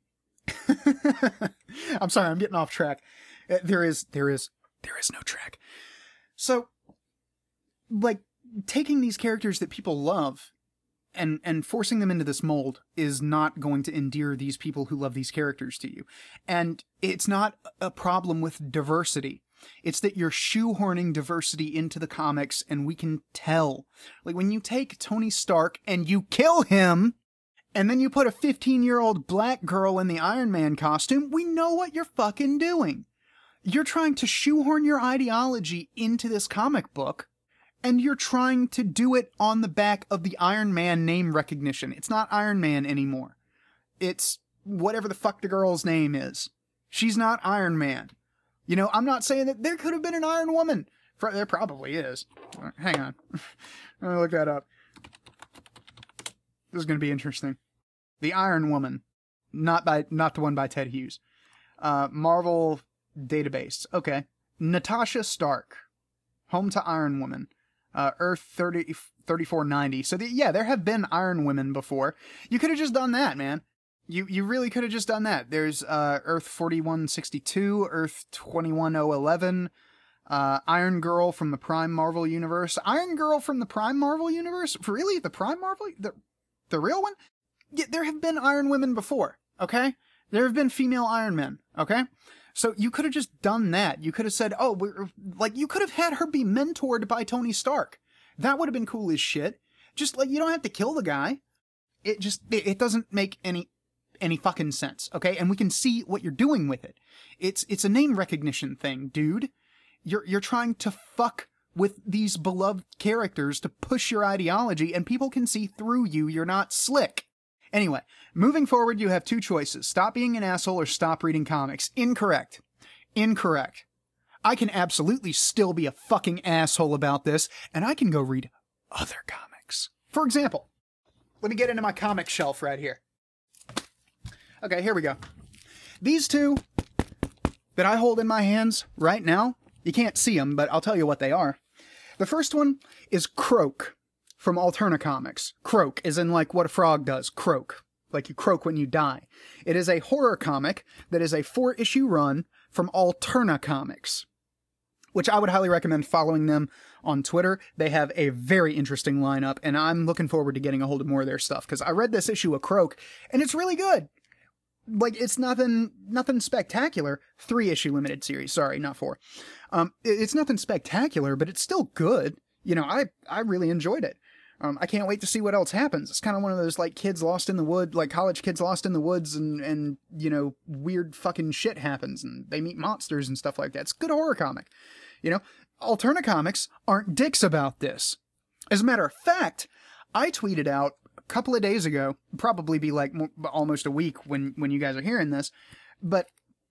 I'm sorry, I'm getting off track. There is no track. So, like, taking these characters that people love and forcing them into this mold is not going to endear these people who love these characters to you. And it's not a problem with diversity. It's that you're shoehorning diversity into the comics, and we can tell. Like, when you take Tony Stark and you kill him, and then you put a 15-year-old black girl in the Iron Man costume, we know what you're fucking doing. You're trying to shoehorn your ideology into this comic book, and you're trying to do it on the back of the Iron Man name recognition. It's not Iron Man anymore. It's whatever the fuck the girl's name is. She's not Iron Man. You know, I'm not saying that there could have been an Iron Woman. There probably is. Hang on. I'm going to look that up. This is going to be interesting. The Iron Woman. Not the one by Ted Hughes. Marvel Database. Okay. Natasha Stark. Home to Iron Woman. Earth 3490. So there have been Iron Women before. You could have just done that, man. You really could have just done that. There's Earth 4162, Earth 21011, Iron Girl from the Prime Marvel Universe. Iron Girl from the Prime Marvel Universe? Really? The Prime Marvel? The real one? Yeah, there have been Iron Women before, okay? There have been female Iron Men, okay? So you could have just done that. You could have said, you could have had her be mentored by Tony Stark. That would have been cool as shit. Just, you don't have to kill the guy. It doesn't make any fucking sense, okay? And we can see what you're doing with it. It's a name recognition thing, dude. You're trying to fuck with these beloved characters to push your ideology, and people can see through you. You're not slick. Anyway, moving forward, you have two choices. Stop being an asshole or stop reading comics. Incorrect. I can absolutely still be a fucking asshole about this, and I can go read other comics. For example, let me get into my comic shelf right here. Okay, here we go. These two that I hold in my hands right now, you can't see them, but I'll tell you what they are. The first one is Croak from Alterna Comics. Croak, as in what a frog does. Croak. Like you croak when you die. It is a horror comic that is a 4-issue run from Alterna Comics, which I would highly recommend following them on Twitter. They have a very interesting lineup, and I'm looking forward to getting a hold of more of their stuff, because I read this issue of Croak, and it's really good. It's nothing spectacular. 3-issue limited series. Sorry, not 4. It's nothing spectacular, but it's still good. You know, I really enjoyed it. I can't wait to see what else happens. It's kind of one of those, kids lost in the wood, college kids lost in the woods, and weird fucking shit happens, and they meet monsters and stuff like that. It's a good horror comic. Alterna Comics aren't dicks about this. As a matter of fact, I tweeted out a couple of days ago, probably be almost a week when you guys are hearing this, but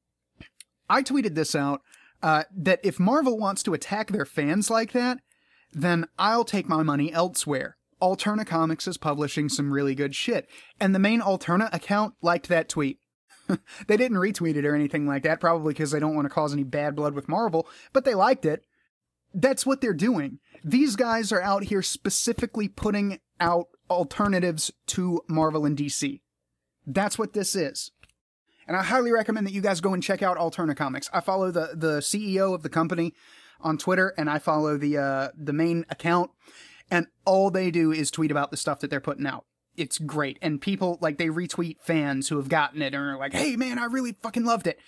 I tweeted this out, that if Marvel wants to attack their fans like that, then I'll take my money elsewhere. Alterna Comics is publishing some really good shit, and the main Alterna account liked that tweet. They didn't retweet it or anything like that, probably because they don't want to cause any bad blood with Marvel, but they liked it. That's what they're doing. These guys are out here specifically putting out alternatives to Marvel and DC. That's what this is. And I highly recommend that you guys go and check out Alterna Comics. I follow the CEO of the company on Twitter, and I follow the main account, and all they do is tweet about the stuff that they're putting out. It's great. And people, they retweet fans who have gotten it and are like, hey man, I really fucking loved it.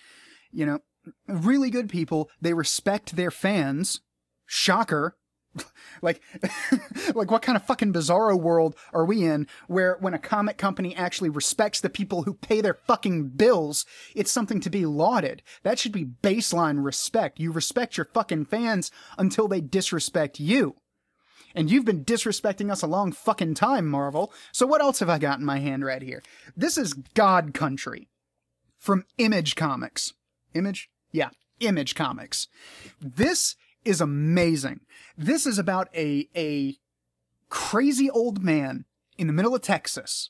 Really good people. They respect their fans. Shocker. What kind of fucking bizarro world are we in where when a comic company actually respects the people who pay their fucking bills, it's something to be lauded. That should be baseline respect. You respect your fucking fans until they disrespect you. And you've been disrespecting us a long fucking time, Marvel. So what else have I got in my hand right here? This is God Country from Image Comics. Image? Yeah, Image Comics. This is amazing. This is about a crazy old man in the middle of Texas.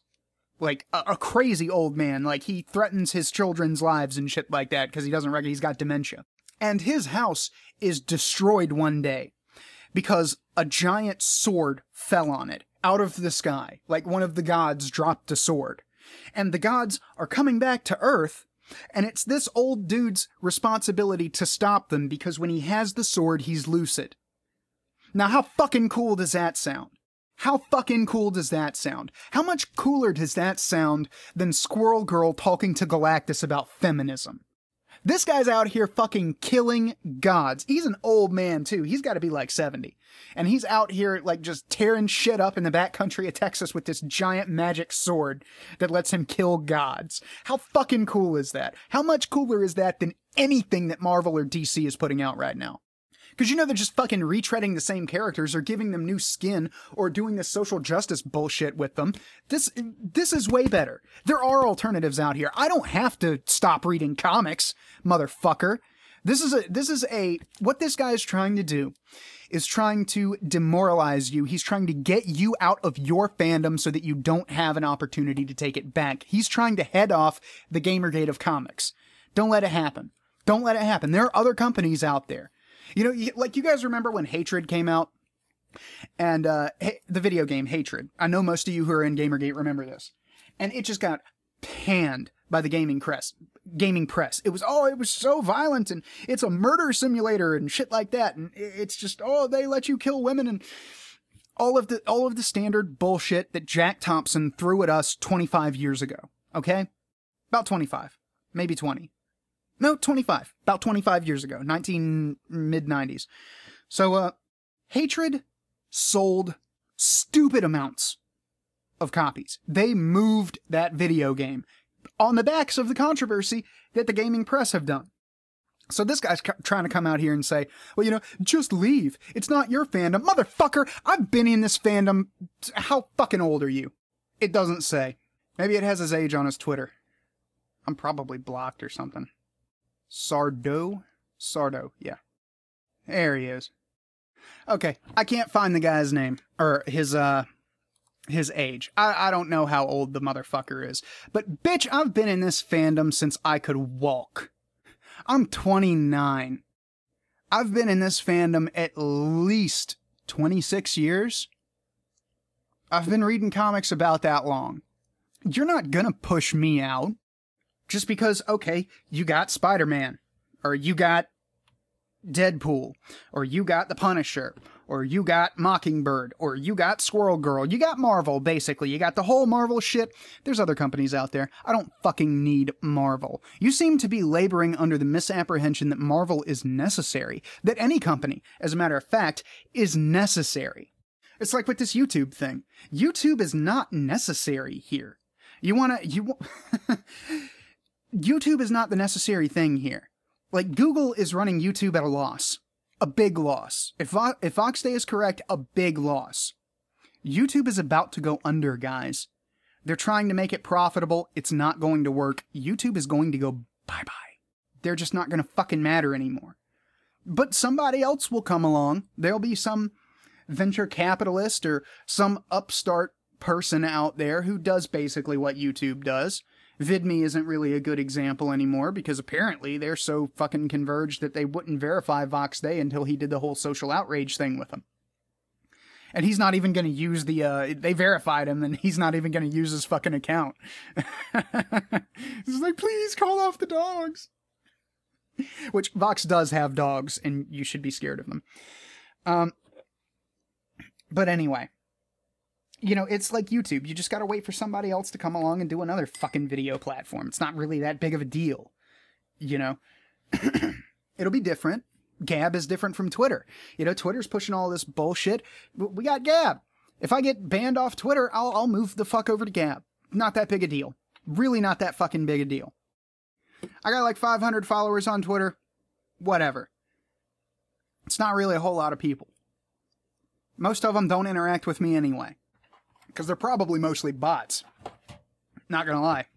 A crazy old man. He threatens his children's lives and shit like that because he doesn't reckon he's got dementia. And his house is destroyed one day because a giant sword fell on it out of the sky. One of the gods dropped a sword. And the gods are coming back to Earth, and it's this old dude's responsibility to stop them because when he has the sword, he's lucid. Now, how fucking cool does that sound? How fucking cool does that sound? How much cooler does that sound than Squirrel Girl talking to Galactus about feminism? This guy's out here fucking killing gods. He's an old man, too. He's got to be like 70. And he's out here, like, just tearing shit up in the backcountry of Texas with this giant magic sword that lets him kill gods. How fucking cool is that? How much cooler is that than anything that Marvel or DC is putting out right now? Because you know they're just fucking retreading the same characters or giving them new skin or doing this social justice bullshit with them. This is way better. There are alternatives out here. I don't have to stop reading comics, motherfucker. What this guy is trying to do is trying to demoralize you. He's trying to get you out of your fandom so that you don't have an opportunity to take it back. He's trying to head off the Gamergate of comics. Don't let it happen. Don't let it happen. There are other companies out there. You know, like you guys remember when Hatred came out? And the video game Hatred. I know most of you who are in Gamergate remember this. And it just got panned by the gaming press. It was so violent and it's a murder simulator and shit like that. And it's just, they let you kill women and all of the standard bullshit that Jack Thompson threw at us 25 years ago. Okay? About 25. Maybe 20. No, 25. About 25 years ago. Mid-90s. So, Hatred sold stupid amounts of copies. They moved that video game on the backs of the controversy that the gaming press have done. So this guy's trying to come out here and say, well, you know, just leave. It's not your fandom. Motherfucker, I've been in this fandom. How fucking old are you? It doesn't say. Maybe it has his age on his Twitter. I'm probably blocked or something. Sardo, yeah. There he is. Okay, I can't find the guy's name, or his age. I don't know how old the motherfucker is. But bitch, I've been in this fandom since I could walk. I'm 29. I've been in this fandom at least 26 years. I've been reading comics about that long. You're not gonna push me out. Just because, okay, you got Spider-Man, or you got Deadpool, or you got The Punisher, or you got Mockingbird, or you got Squirrel Girl, you got Marvel, basically. You got the whole Marvel shit. There's other companies out there. I don't fucking need Marvel. You seem to be laboring under the misapprehension that Marvel is necessary. That any company, as a matter of fact, is necessary. It's like with this YouTube thing. YouTube is not necessary here. YouTube is not the necessary thing here. Like, Google is running YouTube at a loss. A big loss. If Voxday is correct, a big loss. YouTube is about to go under, guys. They're trying to make it profitable. It's not going to work. YouTube is going to go bye-bye. They're just not going to fucking matter anymore. But somebody else will come along. There'll be some venture capitalist or some upstart person out there who does basically what YouTube does. VidMe isn't really a good example anymore because apparently they're so fucking converged that they wouldn't verify Voxday until he did the whole social outrage thing with them. And he's not even going to use they verified him and he's not even going to use his fucking account. He's like, please call off the dogs. Which Vox does have dogs and you should be scared of them. But anyway. You know, it's like YouTube. You just gotta wait for somebody else to come along and do another fucking video platform. It's not really that big of a deal. You know? It'll be different. Gab is different from Twitter. You know, Twitter's pushing all this bullshit. We got Gab. If I get banned off Twitter, I'll move the fuck over to Gab. Not that big a deal. Really not that fucking big a deal. I got like 500 followers on Twitter. Whatever. It's not really a whole lot of people. Most of them don't interact with me anyway. Because they're probably mostly bots. Not gonna lie.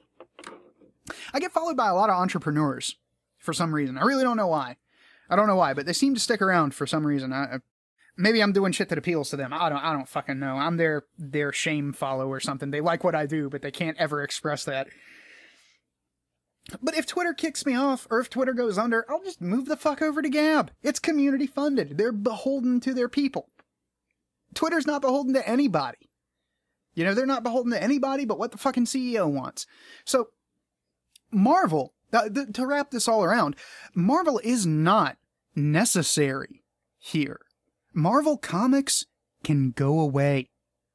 I get followed by a lot of entrepreneurs for some reason. I really don't know why. But they seem to stick around for some reason. Maybe I'm doing shit that appeals to them. I don't fucking know. I'm their shame follow or something. They like what I do, but they can't ever express that. But if Twitter kicks me off, or if Twitter goes under, I'll just move the fuck over to Gab. It's community funded. They're beholden to their people. Twitter's not beholden to anybody. You know, they're not beholden to anybody but what the fucking CEO wants. So, Marvel, to wrap this all around, Marvel is not necessary here. Marvel Comics can go away.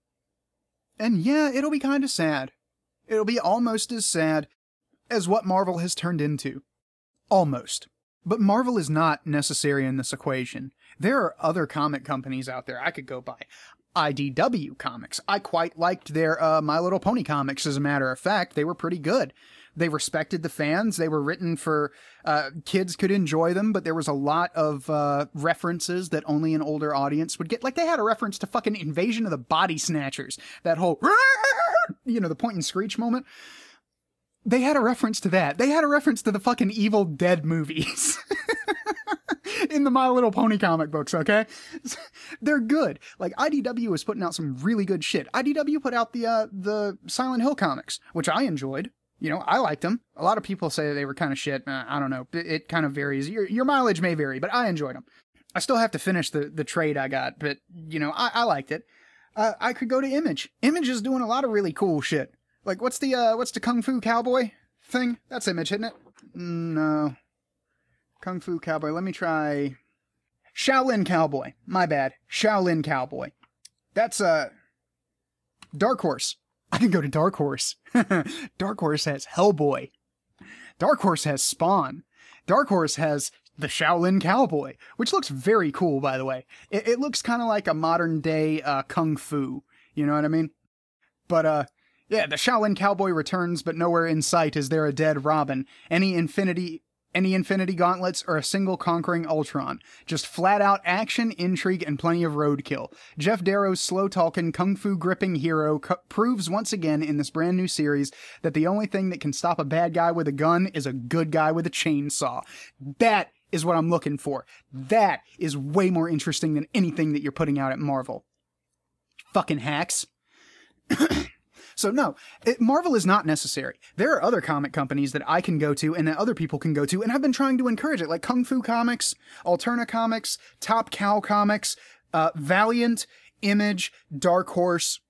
And yeah, it'll be kind of sad. It'll be almost as sad as what Marvel has turned into. Almost. But Marvel is not necessary in this equation. There are other comic companies out there I could go by. IDW Comics. I quite liked their My Little Pony comics, as a matter of fact. They were pretty good. They respected the fans. They were written for kids could enjoy them, but there was a lot of references that only an older audience would get. Like, they had a reference to fucking Invasion of the Body Snatchers. That whole, the point and screech moment. They had a reference to that. They had a reference to the fucking Evil Dead movies. In the My Little Pony comic books, okay? They're good. Like, IDW was putting out some really good shit. IDW put out the Silent Hill comics, which I enjoyed. I liked them. A lot of people say they were kind of shit. I don't know. It kind of varies. Your mileage may vary, but I enjoyed them. I still have to finish the trade I got, but, I liked it. I could go to Image. Image is doing a lot of really cool shit. Like, what's the Kung Fu Cowboy thing? That's Image, isn't it? No. Kung Fu Cowboy. Let me try Shaolin Cowboy. My bad. Shaolin Cowboy. That's Dark Horse. I can go to Dark Horse. Dark Horse has Hellboy. Dark Horse has Spawn. Dark Horse has the Shaolin Cowboy, which looks very cool, by the way. It looks kind of like a modern day Kung Fu. You know what I mean? But yeah, the Shaolin Cowboy returns, but nowhere in sight is there a dead Robin. Any Infinity Gauntlets, or a single conquering Ultron. Just flat-out action, intrigue, and plenty of roadkill. Jeff Darrow's slow-talking, kung-fu-gripping hero proves once again in this brand new series that the only thing that can stop a bad guy with a gun is a good guy with a chainsaw. That is what I'm looking for. That is way more interesting than anything that you're putting out at Marvel. Fucking hacks. So no, Marvel is not necessary. There are other comic companies that I can go to and that other people can go to, and I've been trying to encourage it, like Kung Fu Comics, Alterna Comics, Top Cow Comics, Valiant, Image, Dark Horse,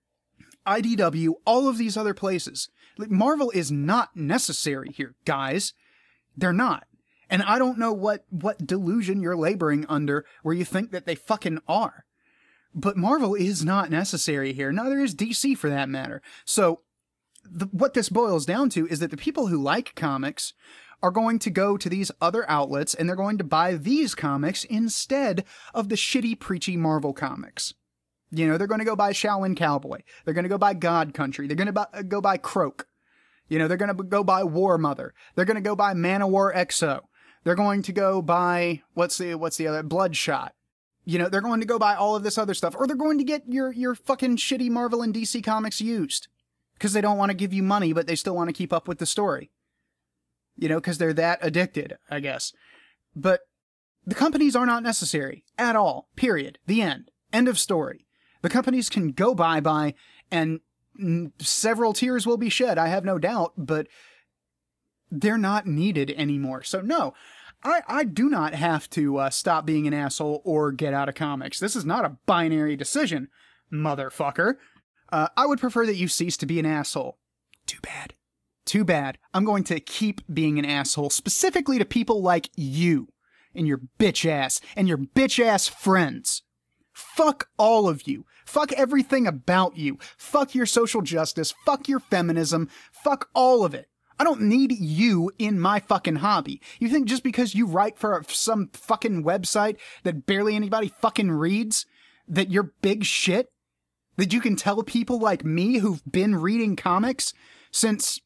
IDW, all of these other places. Like, Marvel is not necessary here, guys. They're not. And I don't know what delusion you're laboring under where you think that they fucking are. But Marvel is not necessary here. Neither is DC, for that matter. So what this boils down to is that the people who like comics are going to go to these other outlets and they're going to buy these comics instead of the shitty, preachy Marvel comics. They're going to go buy Shaolin Cowboy. They're going to go buy God Country. They're going to go buy Croak. They're going to go buy War Mother. They're going to go buy Man-O-War XO. They're going to go buy, what's the other, Bloodshot. They're going to go buy all of this other stuff, or they're going to get your fucking shitty Marvel and DC comics used. Because they don't want to give you money, but they still want to keep up with the story. Because they're that addicted, I guess. But the companies are not necessary at all. Period. The end. End of story. The companies can go bye-bye, and several tears will be shed, I have no doubt, but they're not needed anymore. So no, I do not have to stop being an asshole or get out of comics. This is not a binary decision, motherfucker. I would prefer that you cease to be an asshole. Too bad. Too bad. I'm going to keep being an asshole, specifically to people like you and your bitch ass and your bitch ass friends. Fuck all of you. Fuck everything about you. Fuck your social justice. Fuck your feminism. Fuck all of it. I don't need you in my fucking hobby. You think just because you write for some fucking website that barely anybody fucking reads, that you're big shit? That you can tell people like me who've been reading comics since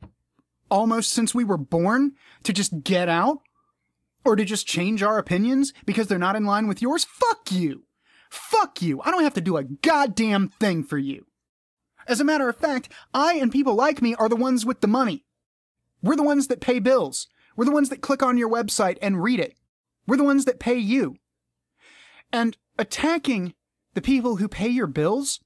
we were born to just get out? Or to just change our opinions because they're not in line with yours? Fuck you! Fuck you! I don't have to do a goddamn thing for you. As a matter of fact, I and people like me are the ones with the money. We're the ones that pay bills. We're the ones that click on your website and read it. We're the ones that pay you. And attacking the people who pay your bills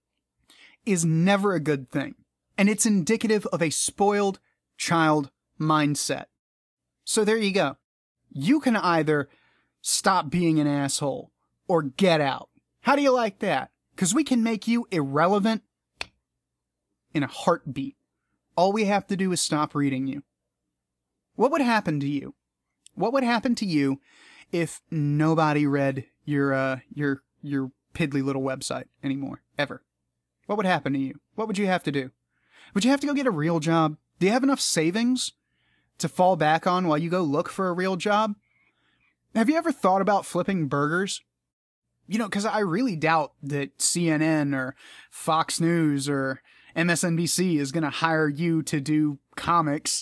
is never a good thing. And it's indicative of a spoiled child mindset. So there you go. You can either stop being an asshole or get out. How do you like that? Because we can make you irrelevant in a heartbeat. All we have to do is stop reading you. What would happen to you? What would happen to you if nobody read your piddly little website anymore, ever? What would happen to you? What would you have to do? Would you have to go get a real job? Do you have enough savings to fall back on while you go look for a real job? Have you ever thought about flipping burgers? You know, because I really doubt that CNN or Fox News or MSNBC is going to hire you to do comics.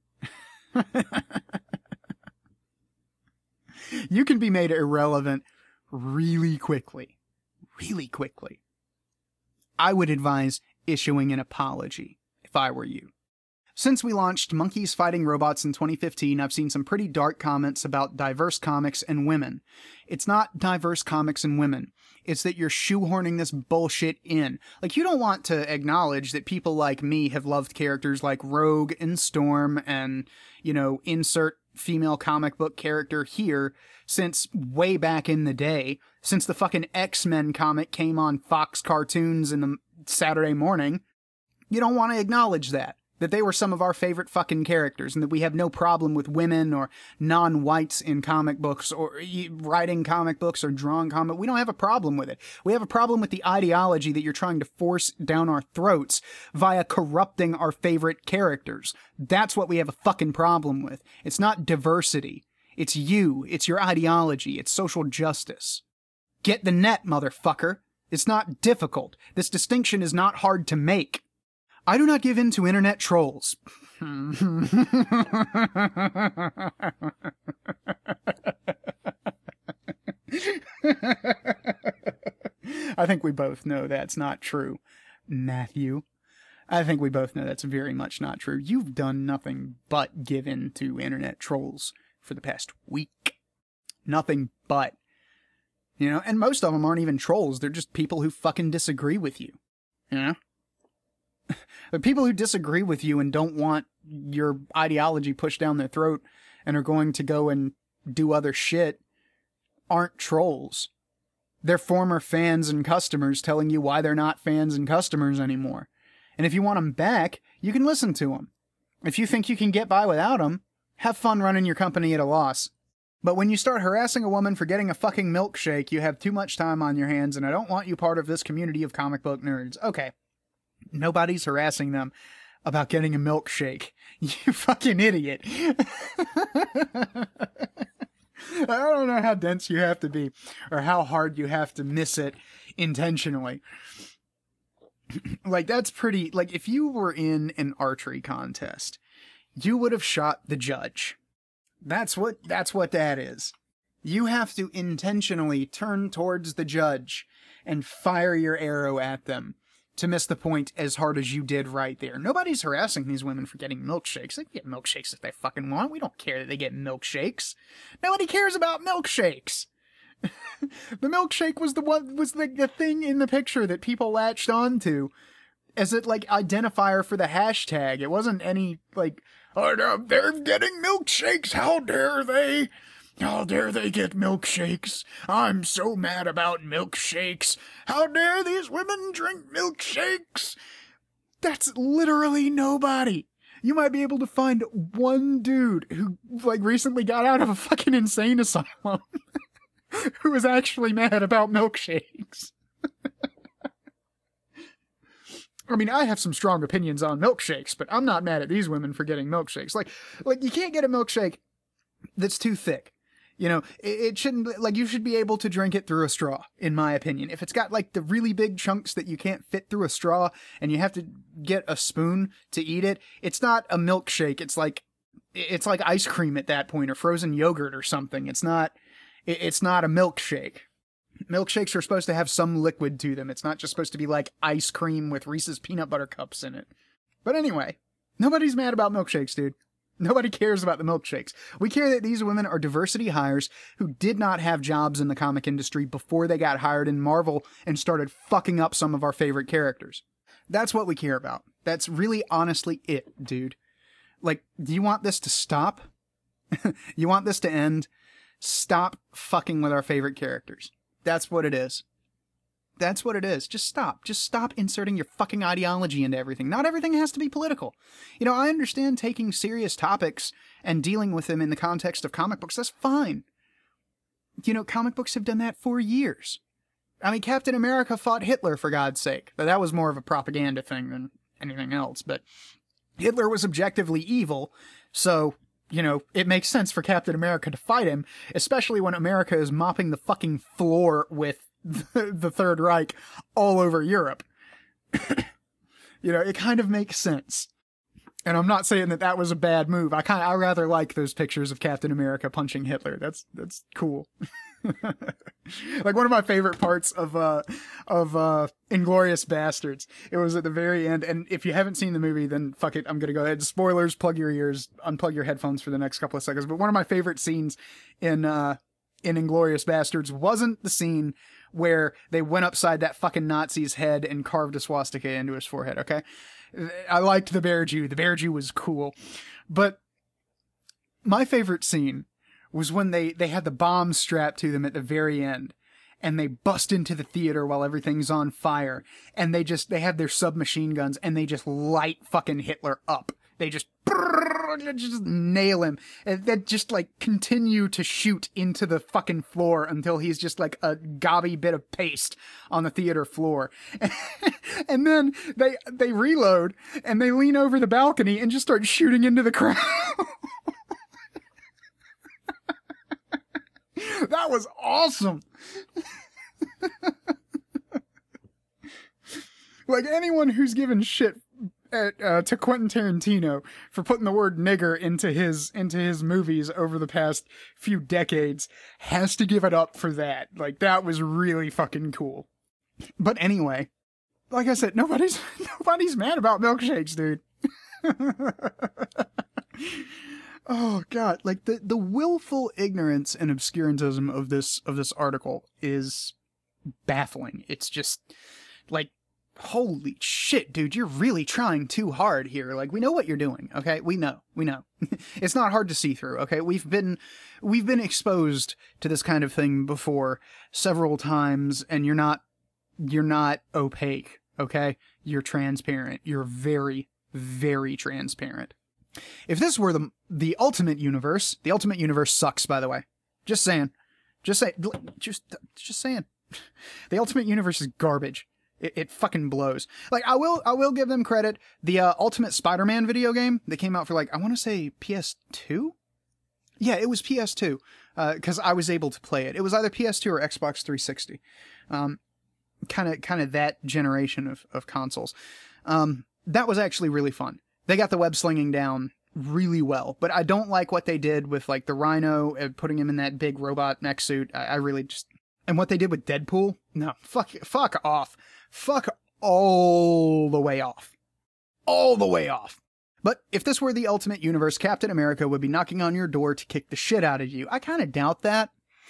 You can be made irrelevant really quickly. Really quickly. I would advise issuing an apology if I were you. Since we launched Monkeys Fighting Robots in 2015, I've seen some pretty dark comments about diverse comics and women. It's not diverse comics and women. It's that you're shoehorning this bullshit in. Like, you don't want to acknowledge that people like me have loved characters like Rogue and Storm and, you know, insert female comic book character here since way back in the day, since the fucking X-Men comic came on Fox Cartoons in the Saturday morning. You don't want to acknowledge that they were some of our favorite fucking characters, and that we have no problem with women or non-whites in comic books, or writing comic books or drawing comic. We don't have a problem with it. We have a problem with the ideology that you're trying to force down our throats via corrupting our favorite characters. That's what we have a fucking problem with. It's not diversity. It's you. It's your ideology. It's social justice. Get the net, motherfucker. It's not difficult. This distinction is not hard to make. I do not give in to internet trolls. I think we both know that's not true, Matthew. I think we both know that's very much not true. You've done nothing but give in to internet trolls for the past week. Nothing but. You know, and most of them aren't even trolls. They're just people who fucking disagree with you. You know? But people who disagree with you and don't want your ideology pushed down their throat and are going to go and do other shit aren't trolls. They're former fans and customers telling you why they're not fans and customers anymore. And if you want them back, you can listen to them. If you think you can get by without them, have fun running your company at a loss. But when you start harassing a woman for getting a fucking milkshake, you have too much time on your hands, and I don't want you part of this community of comic book nerds. Okay. Nobody's harassing them about getting a milkshake. You fucking idiot. I don't know how dense you have to be or how hard you have to miss it intentionally. Like, that's pretty... Like, if you were in an archery contest, you would have shot the judge. That's what that is. You have to intentionally turn towards the judge and fire your arrow at them to miss the point as hard as you did right there. Nobody's harassing these women for getting milkshakes. They can get milkshakes if they fucking want. We don't care that they get milkshakes. Nobody cares about milkshakes. The milkshake was the thing in the picture that people latched onto as it, like, identifier for the hashtag. It wasn't any, like, oh, they're getting milkshakes. How dare they? How dare they get milkshakes? I'm so mad about milkshakes. How dare these women drink milkshakes? That's literally nobody. You might be able to find one dude who, like, recently got out of a fucking insane asylum who was actually mad about milkshakes. I mean, I have some strong opinions on milkshakes, but I'm not mad at these women for getting milkshakes. Like you can't get a milkshake that's too thick. You know, it shouldn't, like, you should be able to drink it through a straw, in my opinion. If it's got, like, the really big chunks that you can't fit through a straw and you have to get a spoon to eat it, it's not a milkshake. It's like ice cream at that point, or frozen yogurt or something. It's not a milkshake. Milkshakes are supposed to have some liquid to them. It's not just supposed to be like ice cream with Reese's peanut butter cups in it. But anyway, nobody's mad about milkshakes, dude. Nobody cares about the milkshakes. We care that these women are diversity hires who did not have jobs in the comic industry before they got hired in Marvel and started fucking up some of our favorite characters. That's what we care about. That's really honestly it, dude. Like, do you want this to stop? You want this to end? Stop fucking with our favorite characters. That's what it is. That's what it is. Just stop. Just stop inserting your fucking ideology into everything. Not everything has to be political. You know, I understand taking serious topics and dealing with them in the context of comic books. That's fine. You know, comic books have done that for years. I mean, Captain America fought Hitler, for God's sake. But that was more of a propaganda thing than anything else. But Hitler was objectively evil, so you know, it makes sense for Captain America to fight him, especially when America is mopping the fucking floor with the Third Reich all over Europe. You know, it kind of makes sense. And I'm not saying that that was a bad move. I rather like those pictures of Captain America punching Hitler. That's cool. Like one of my favorite parts of Inglourious Bastards. It was at the very end, and if you haven't seen the movie, then fuck it, I'm gonna go ahead. Spoilers, plug your ears, unplug your headphones for the next couple of seconds. But one of my favorite scenes in Inglourious Bastards wasn't the scene where they went upside that fucking Nazi's head and carved a swastika into his forehead, okay? I liked the Bear Jew. The Bear Jew was cool. But my favorite scene was when they had the bomb strapped to them at the very end, and they bust into the theater while everything's on fire, and they have their submachine guns, and they just light fucking Hitler up. They just nail him, and then just like continue to shoot into the fucking floor until he's just like a gobby bit of paste on the theater floor. And then they reload, and they lean over the balcony and just start shooting into the crowd. That was awesome. Like, anyone who's given shit to Quentin Tarantino for putting the word nigger into his movies over the past few decades has to give it up for that. Like, that was really fucking cool. But anyway, like I said, nobody's mad about milkshakes, dude. Oh god, like the willful ignorance and obscurantism of this article is baffling. It's just like, holy shit, dude, you're really trying too hard here. Like, we know what you're doing, okay? We know. It's not hard to see through, okay? We've been exposed to this kind of thing before several times, and you're not opaque, okay? You're transparent. You're very, very transparent. If this were the Ultimate Universe, the Ultimate Universe sucks, by the way. Just saying. Just saying. The Ultimate Universe is garbage. It fucking blows. Like, I will give them credit. The Ultimate Spider-Man video game that came out for, like, I want to say PS2? Yeah, it was PS2. Because I was able to play it. It was either PS2 or Xbox 360. Kind of that generation of consoles. That was actually really fun. They got the web slinging down really well, but I don't like what they did with, like, the Rhino, putting him in that big robot mech suit. I really just... And what they did with Deadpool? No, fuck off. Fuck all the way off. All the way off. But if this were the Ultimate Universe, Captain America would be knocking on your door to kick the shit out of you. I kind of doubt that.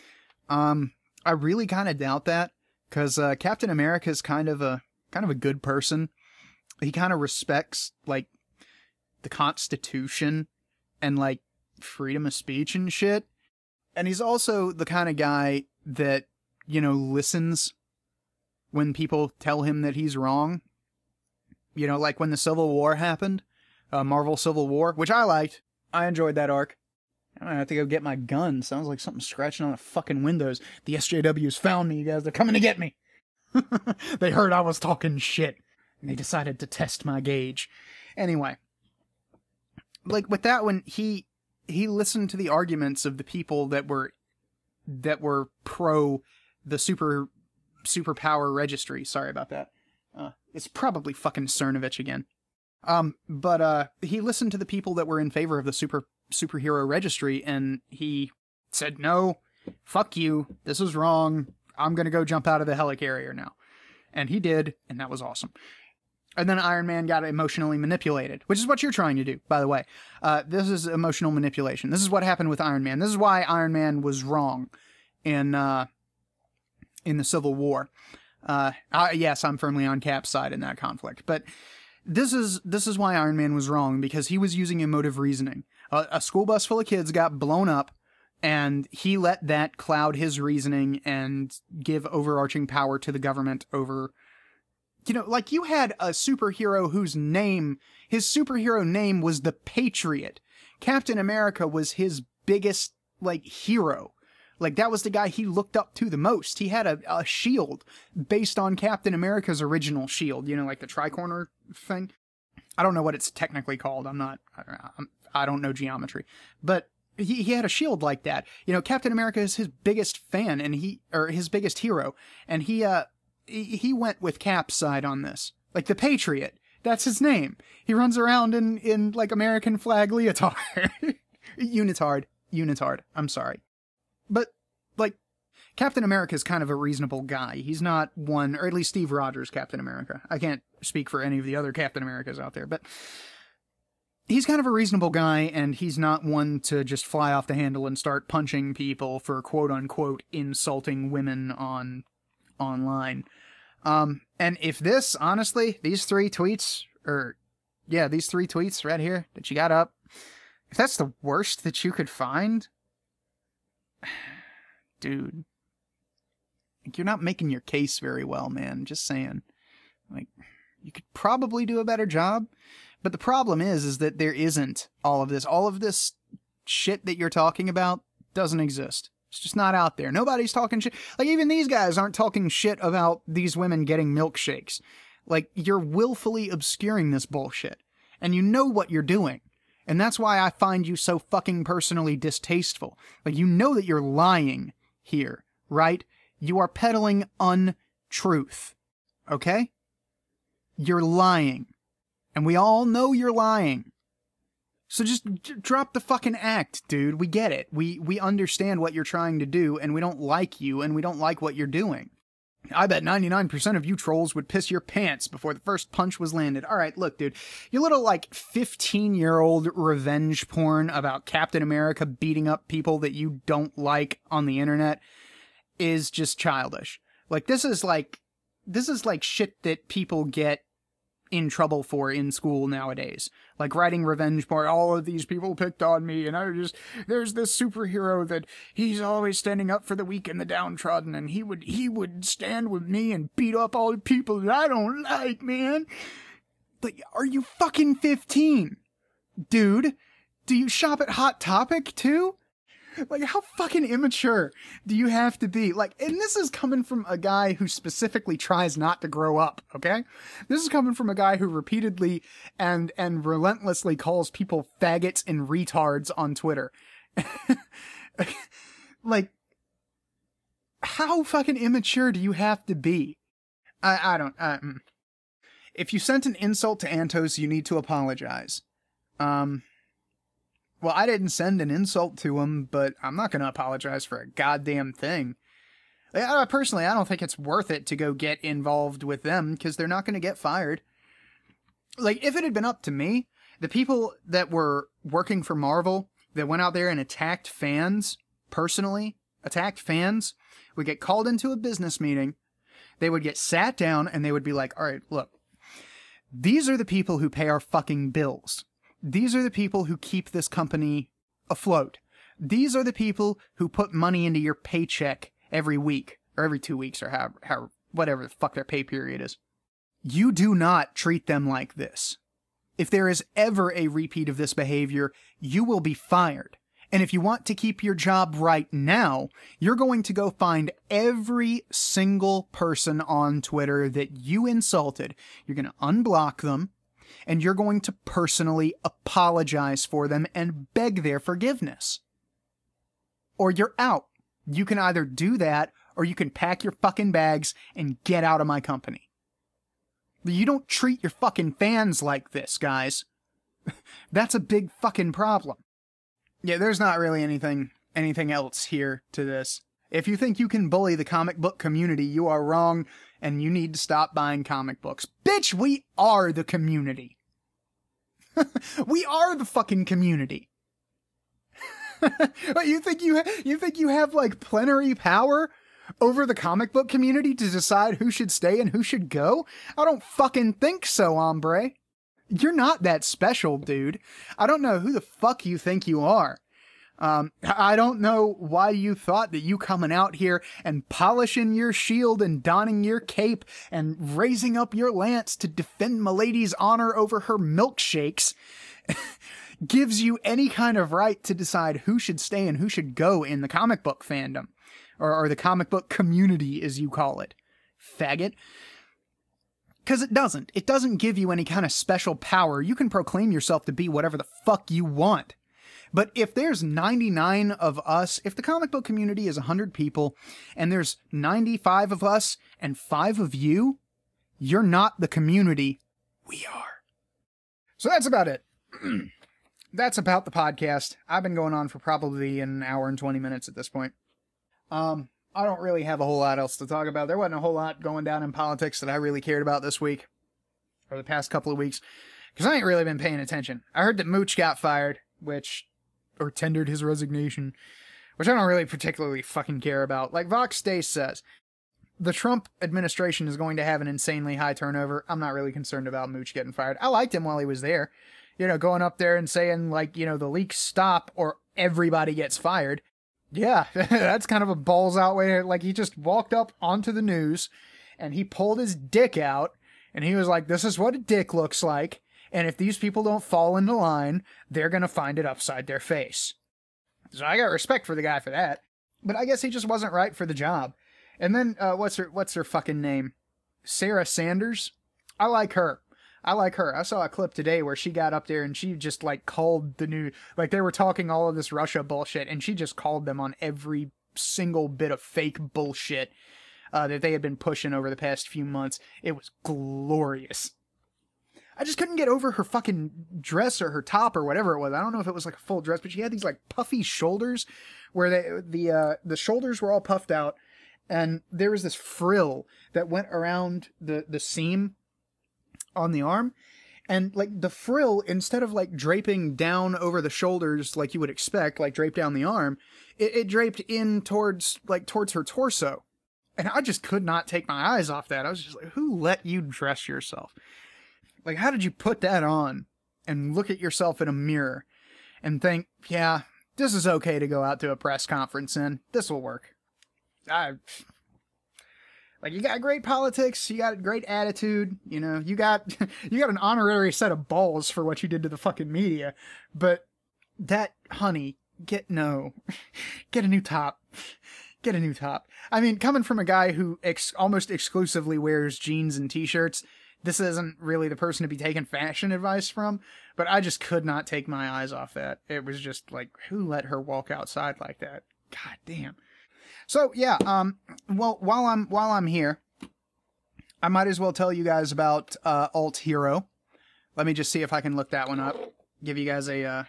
I really kind of doubt that, because Captain America is kind of a good person. He kind of respects, like, the Constitution and, like, freedom of speech and shit. And he's also the kind of guy that, you know, listens when people tell him that he's wrong. You know, like when the Civil War happened, Marvel Civil War, which I liked. I enjoyed that arc. I'm gonna have to go get my gun. Sounds like something scratching on the fucking windows. The SJWs found me, you guys. They're coming to get me. They heard I was talking shit, and they decided to test my gauge. Anyway, like with that one, he listened to the arguments of the people that were pro the superpower registry. Sorry about that. It's probably fucking Cernovich again. But he listened to the people that were in favor of the superhero registry, and he said, no, fuck you, this is wrong, I'm gonna go jump out of the helicarrier now. And he did, and that was awesome. And then Iron Man got emotionally manipulated, which is what you're trying to do, by the way. This is emotional manipulation. This is what happened with Iron Man. This is why Iron Man was wrong in the Civil War. Yes, I'm firmly on Cap's side in that conflict, but this is why Iron Man was wrong, because he was using emotive reasoning. A school bus full of kids got blown up, and he let that cloud his reasoning and give overarching power to the government over... You know, like, you had a superhero whose his superhero name was the Patriot. Captain America was his biggest, like, hero. Like, that was the guy he looked up to the most. He had a shield based on Captain America's original shield, you know, like the tricorner thing. I don't know what it's technically called. I'm I don't know geometry. But he had a shield like that. You know, Captain America is his biggest fan, and his biggest hero. And he went with Cap's side on this. Like the Patriot. That's his name. He runs around in like American flag leotard. Unitard. I'm sorry. But, like, Captain America is kind of a reasonable guy. He's not one, or at least Steve Rogers, Captain America. I can't speak for any of the other Captain Americas out there, but he's kind of a reasonable guy, and he's not one to just fly off the handle and start punching people for quote-unquote insulting women online. And if this, honestly, these three tweets right here that you got up, if that's the worst that you could find, dude, you're not making your case very well, man. Just saying. Like, you could probably do a better job. But the problem is that there isn't all of this. All of this shit that you're talking about doesn't exist. It's just not out there. Nobody's talking shit. Like, even these guys aren't talking shit about these women getting milkshakes. Like, you're willfully obscuring this bullshit. And you know what you're doing. And that's why I find you so fucking personally distasteful. Like, you know that you're lying here, right? You are peddling untruth. Okay? You're lying. And we all know you're lying. So just drop the fucking act, dude. We get it. We understand what you're trying to do, and we don't like you, and we don't like what you're doing. I bet 99% of you trolls would piss your pants before the first punch was landed. All right, look, dude. Your little, 15-year-old revenge porn about Captain America beating up people that you don't like on the internet is just childish. Like, this is like shit that people get in trouble for in school nowadays. Like writing revenge porn. All of these people picked on me, and there's this superhero that he's always standing up for the weak and the downtrodden, and he would stand with me and beat up all the people that I don't like, man. Like, are you fucking 15? Dude, do you shop at Hot Topic too? Like, how fucking immature do you have to be? Like, and this is coming from a guy who specifically tries not to grow up, okay? This is coming from a guy who repeatedly and relentlessly calls people faggots and retards on Twitter. Like, how fucking immature do you have to be? I don't, if you sent an insult to Antos, you need to apologize. Well, I didn't send an insult to him, but I'm not going to apologize for a goddamn thing. Personally, I don't think it's worth it to go get involved with them, because they're not going to get fired. Like, if it had been up to me, the people that were working for Marvel, that went out there and attacked fans, would get called into a business meeting, they would get sat down, and they would be like, all right, look, these are the people who pay our fucking bills. These are the people who keep this company afloat. These are the people who put money into your paycheck every week, or every 2 weeks, or how whatever the fuck their pay period is. You do not treat them like this. If there is ever a repeat of this behavior, you will be fired. And if you want to keep your job right now, you're going to go find every single person on Twitter that you insulted. You're going to unblock them. And you're going to personally apologize for them and beg their forgiveness. Or you're out. You can either do that, or you can pack your fucking bags and get out of my company. You don't treat your fucking fans like this, guys. That's a big fucking problem. Yeah, there's not really anything else here to this. If you think you can bully the comic book community, you are wrong, and you need to stop buying comic books. Bitch, we are the community. We are the fucking community. But you think you have like plenary power over the comic book community to decide who should stay and who should go? I don't fucking think so, hombre. You're not that special, dude. I don't know who the fuck you think you are. I don't know why you thought that you coming out here and polishing your shield and donning your cape and raising up your lance to defend milady's honor over her milkshakes gives you any kind of right to decide who should stay and who should go in the comic book fandom, or the comic book community, as you call it. Faggot. Because it doesn't. It doesn't give you any kind of special power. You can proclaim yourself to be whatever the fuck you want. But if there's 99 of us, if the comic book community is 100 people, and there's 95 of us and 5 of you, you're not the community. We are. So that's about it. That's about the podcast. I've been going on for probably an hour and 20 minutes at this point. I don't really have a whole lot else to talk about. There wasn't a whole lot going down in politics that I really cared about this week, or the past couple of weeks, because I ain't really been paying attention. I heard that Mooch got fired, or tendered his resignation, which I don't really particularly fucking care about. Like Vox Days says, the Trump administration is going to have an insanely high turnover. I'm not really concerned about Mooch getting fired. I liked him while he was there. You know, going up there and saying, like, you know, the leaks stop or everybody gets fired. Yeah, that's kind of a balls out way. Like, he just walked up onto the news and he pulled his dick out and he was like, this is what a dick looks like. And if these people don't fall into line, they're going to find it upside their face. So I got respect for the guy for that. But I guess he just wasn't right for the job. And then, what's her fucking name? Sarah Sanders? I like her. I saw a clip today where she got up there and she just, like, called the new... Like, they were talking all of this Russia bullshit, and she just called them on every single bit of fake bullshit that they had been pushing over the past few months. It was glorious. I just couldn't get over her fucking dress or her top or whatever it was. I don't know if it was, like, a full dress, but she had these, like, puffy shoulders where the shoulders were all puffed out, and there was this frill that went around the seam on the arm, and like the frill, instead of like draping down over the shoulders like you would expect, like drape down the arm, it draped in towards her torso, and I just could not take my eyes off that. I was just like, who let you dress yourself? Like, how did you put that on and look at yourself in a mirror and think, yeah, this is okay to go out to a press conference in, this will work? Like, you got great politics, you got a great attitude, you know, you got an honorary set of balls for what you did to the fucking media, but that, honey, get a new top. Get a new top. I mean, coming from a guy who almost exclusively wears jeans and t-shirts, this isn't really the person to be taking fashion advice from, but I just could not take my eyes off that. It was just like, who let her walk outside like that? God damn. So yeah, well, while I'm here, I might as well tell you guys about Alt Hero. Let me just see if I can look that one up. Give you guys a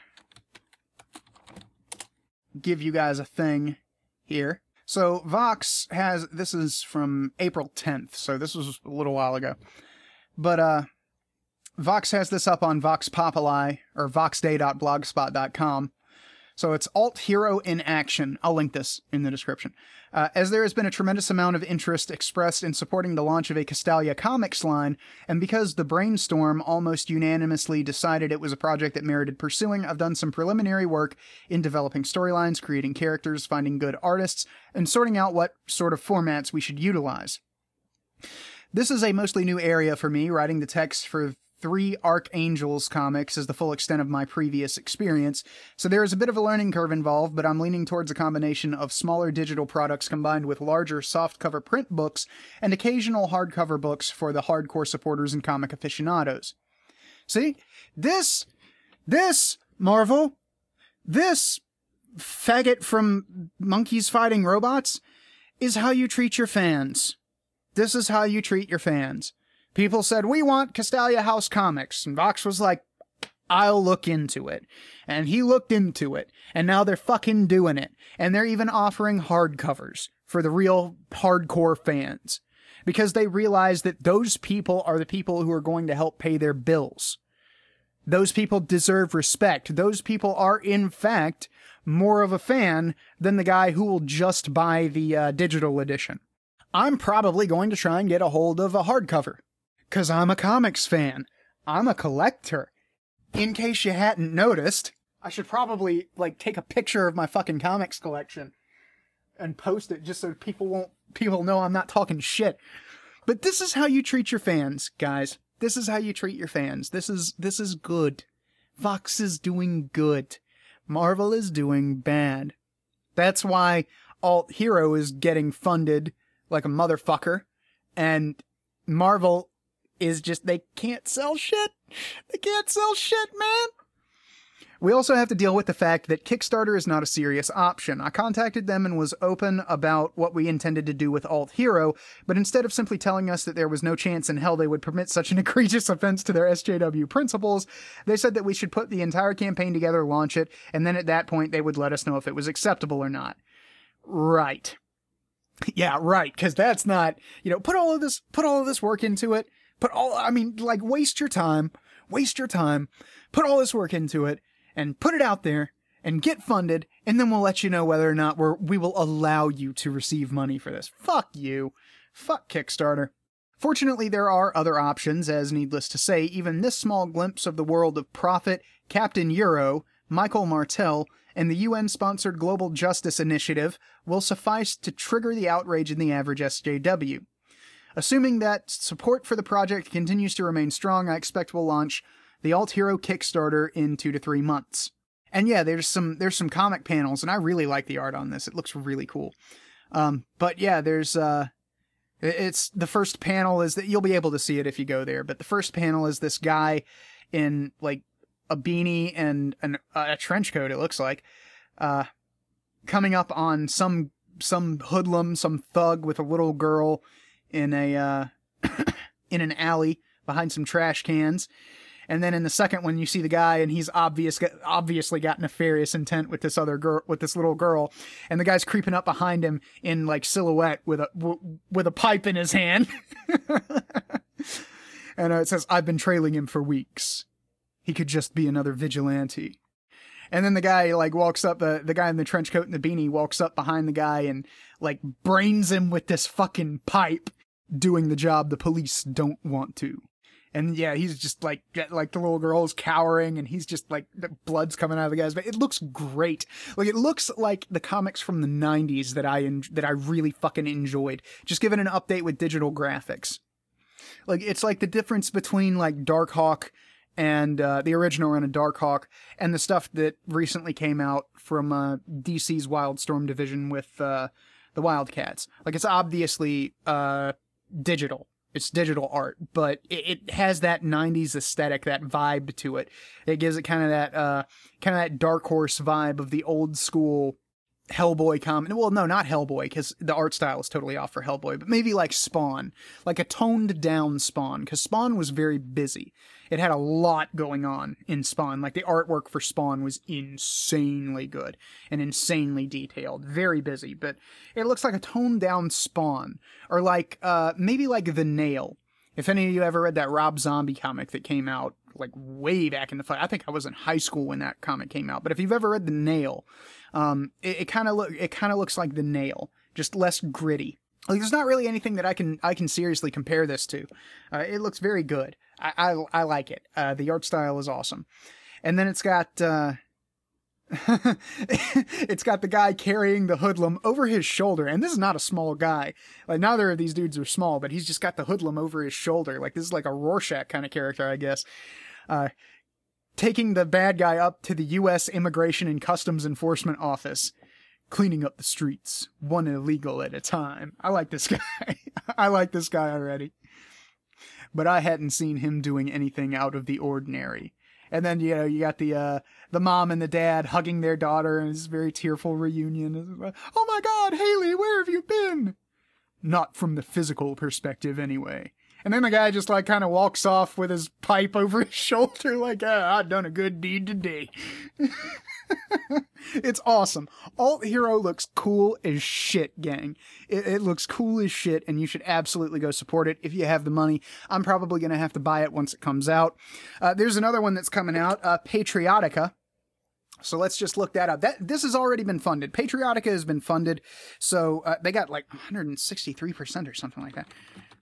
thing here. So Vox has, this is from April 10th, so this was a little while ago. But Vox has this up on Vox Populi or voxday.blogspot.com. So it's Alt Hero in action. I'll link this in the description. As there has been a tremendous amount of interest expressed in supporting the launch of a Castalia Comics line, and because the Brainstorm almost unanimously decided it was a project that merited pursuing, I've done some preliminary work in developing storylines, creating characters, finding good artists, and sorting out what sort of formats we should utilize. This is a mostly new area for me. Writing the text for 3 Archangels comics is the full extent of my previous experience, so there is a bit of a learning curve involved, but I'm leaning towards a combination of smaller digital products combined with larger softcover print books and occasional hardcover books for the hardcore supporters and comic aficionados. See? This, Marvel, this faggot from Monkeys Fighting Robots is how you treat your fans. This is how you treat your fans. People said, we want Castalia House Comics. And Vox was like, I'll look into it. And he looked into it. And now they're fucking doing it. And they're even offering hardcovers for the real hardcore fans. Because they realize that those people are the people who are going to help pay their bills. Those people deserve respect. Those people are, in fact, more of a fan than the guy who will just buy the digital edition. I'm probably going to try and get a hold of a hardcover. 'Cause I'm a comics fan. I'm a collector. In case you hadn't noticed, I should probably, like, take a picture of my fucking comics collection and post it just so people know I'm not talking shit. But this is how you treat your fans, guys. This is how you treat your fans. This is good. Vox is doing good. Marvel is doing bad. That's why Alt Hero is getting funded like a motherfucker, and Marvel is just they can't sell shit. They can't sell shit, man. We also have to deal with the fact that Kickstarter is not a serious option. I contacted them and was open about what we intended to do with Alt Hero, but instead of simply telling us that there was no chance in hell they would permit such an egregious offense to their SJW principles, they said that we should put the entire campaign together, launch it, and then at that point they would let us know if it was acceptable or not. Right. Yeah, right, because that's not, put all of this work into it, waste your time, put all this work into it, and put it out there, and get funded, and then we'll let you know whether or not we will allow you to receive money for this. Fuck you. Fuck Kickstarter. Fortunately, there are other options, as needless to say, even this small glimpse of the world of Prophet, Captain Euro, Michael Martell, and the UN-sponsored Global Justice Initiative will suffice to trigger the outrage in the average SJW. Assuming that support for the project continues to remain strong, I expect we'll launch the Alt Hero Kickstarter in 2 to 3 months. And yeah, there's some comic panels, and I really like the art on this. It looks really cool. But yeah, it's the first panel is that you'll be able to see it if you go there. But the first panel is this guy in like a beanie and a trench coat. It looks like coming up on some hoodlum, some thug with a little girl in a in an alley behind some trash cans. And then in the second one, you see the guy, and he's obviously got nefarious intent with this other girl, with this little girl, and the guy's creeping up behind him in like silhouette with a pipe in his hand, and it says, "I've been trailing him for weeks. He could just be another vigilante." And then the guy like walks up, the guy in the trench coat and the beanie walks up behind the guy and like brains him with this fucking pipe, doing the job the police don't want to. And yeah, he's just like the little girl's cowering, and he's just like the blood's coming out of the guy's face. It looks great. Like it looks like the comics from the 90s that I really fucking enjoyed. Just given an update with digital graphics. Like it's like the difference between like Darkhawk and the original run of Darkhawk and the stuff that recently came out from DC's Wildstorm division with the Wildcats. Like it's obviously digital. It's digital art, but it has that 90s aesthetic, that vibe to it. It gives it kind of that Dark Horse vibe of the old school Hellboy comic. Well, no, not Hellboy, because the art style is totally off for Hellboy, but maybe like Spawn, like a toned down Spawn, because Spawn was very busy. It had a lot going on in Spawn. Like the artwork for Spawn was insanely good and insanely detailed, very busy, but it looks like a toned down Spawn, or like maybe like The Nail. If any of you ever read that Rob Zombie comic that came out like way back in the fight, I think I was in high school when that comic came out. But if you've ever read The Nail, it kind of looks like The Nail, just less gritty. Like there's not really anything that I can seriously compare this to. It looks very good. I like it. The art style is awesome, and then it's got it's got the guy carrying the hoodlum over his shoulder, and this is not a small guy. Like neither of these dudes are small, but he's just got the hoodlum over his shoulder. Like this is like a Rorschach kind of character, I guess. Taking the bad guy up to the U.S. Immigration and Customs Enforcement Office, cleaning up the streets, one illegal at a time. I like this guy. I like this guy already. But I hadn't seen him doing anything out of the ordinary. And then, you got the mom and the dad hugging their daughter, and it's a very tearful reunion. Oh my God, Haley, where have you been? Not from the physical perspective, anyway. And then the guy just like kind of walks off with his pipe over his shoulder, like, I've done a good deed today. It's awesome. Alt Hero looks cool as shit, gang. It looks cool as shit, and you should absolutely go support it if you have the money. I'm probably going to have to buy it once it comes out. There's another one that's coming out, Patriotica. So let's just look that up. This has already been funded. Patriotica has been funded, so they got like 163% or something like that.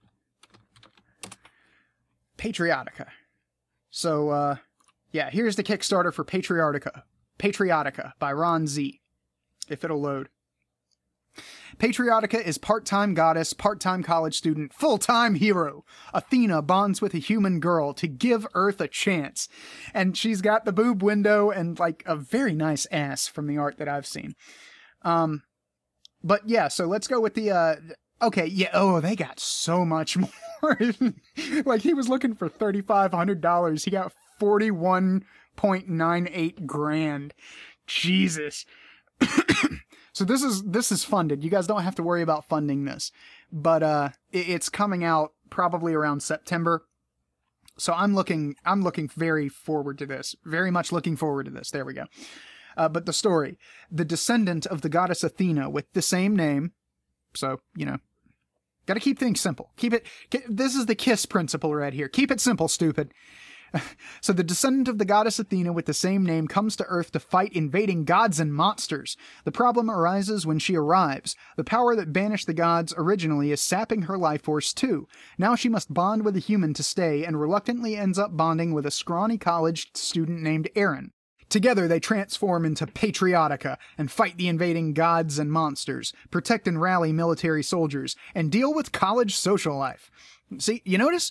Patriotica. So, yeah, here's the Kickstarter for Patriotica by Ron Z, if it'll load. Patriotica is part-time goddess, part-time college student, full-time hero. Athena bonds with a human girl to give Earth a chance. And she's got the boob window and like a very nice ass from the art that I've seen. But yeah, so let's go with the Okay, yeah, oh, they got so much more. Like, he was looking for $3,500. He got 41.98 grand. Jesus. So this is funded. You guys don't have to worry about funding this. But it's coming out probably around September. So I'm looking very forward to this. Very much looking forward to this. There we go. But the story. The descendant of the goddess Athena with the same name. So, gotta keep things simple. This is the KISS principle right here. Keep it simple, stupid. So the descendant of the goddess Athena with the same name comes to Earth to fight invading gods and monsters. The problem arises when she arrives. The power that banished the gods originally is sapping her life force too. Now she must bond with a human to stay, and reluctantly ends up bonding with a scrawny college student named Aaron. Together they transform into Patriotica and fight the invading gods and monsters, protect and rally military soldiers, and deal with college social life. See, you notice?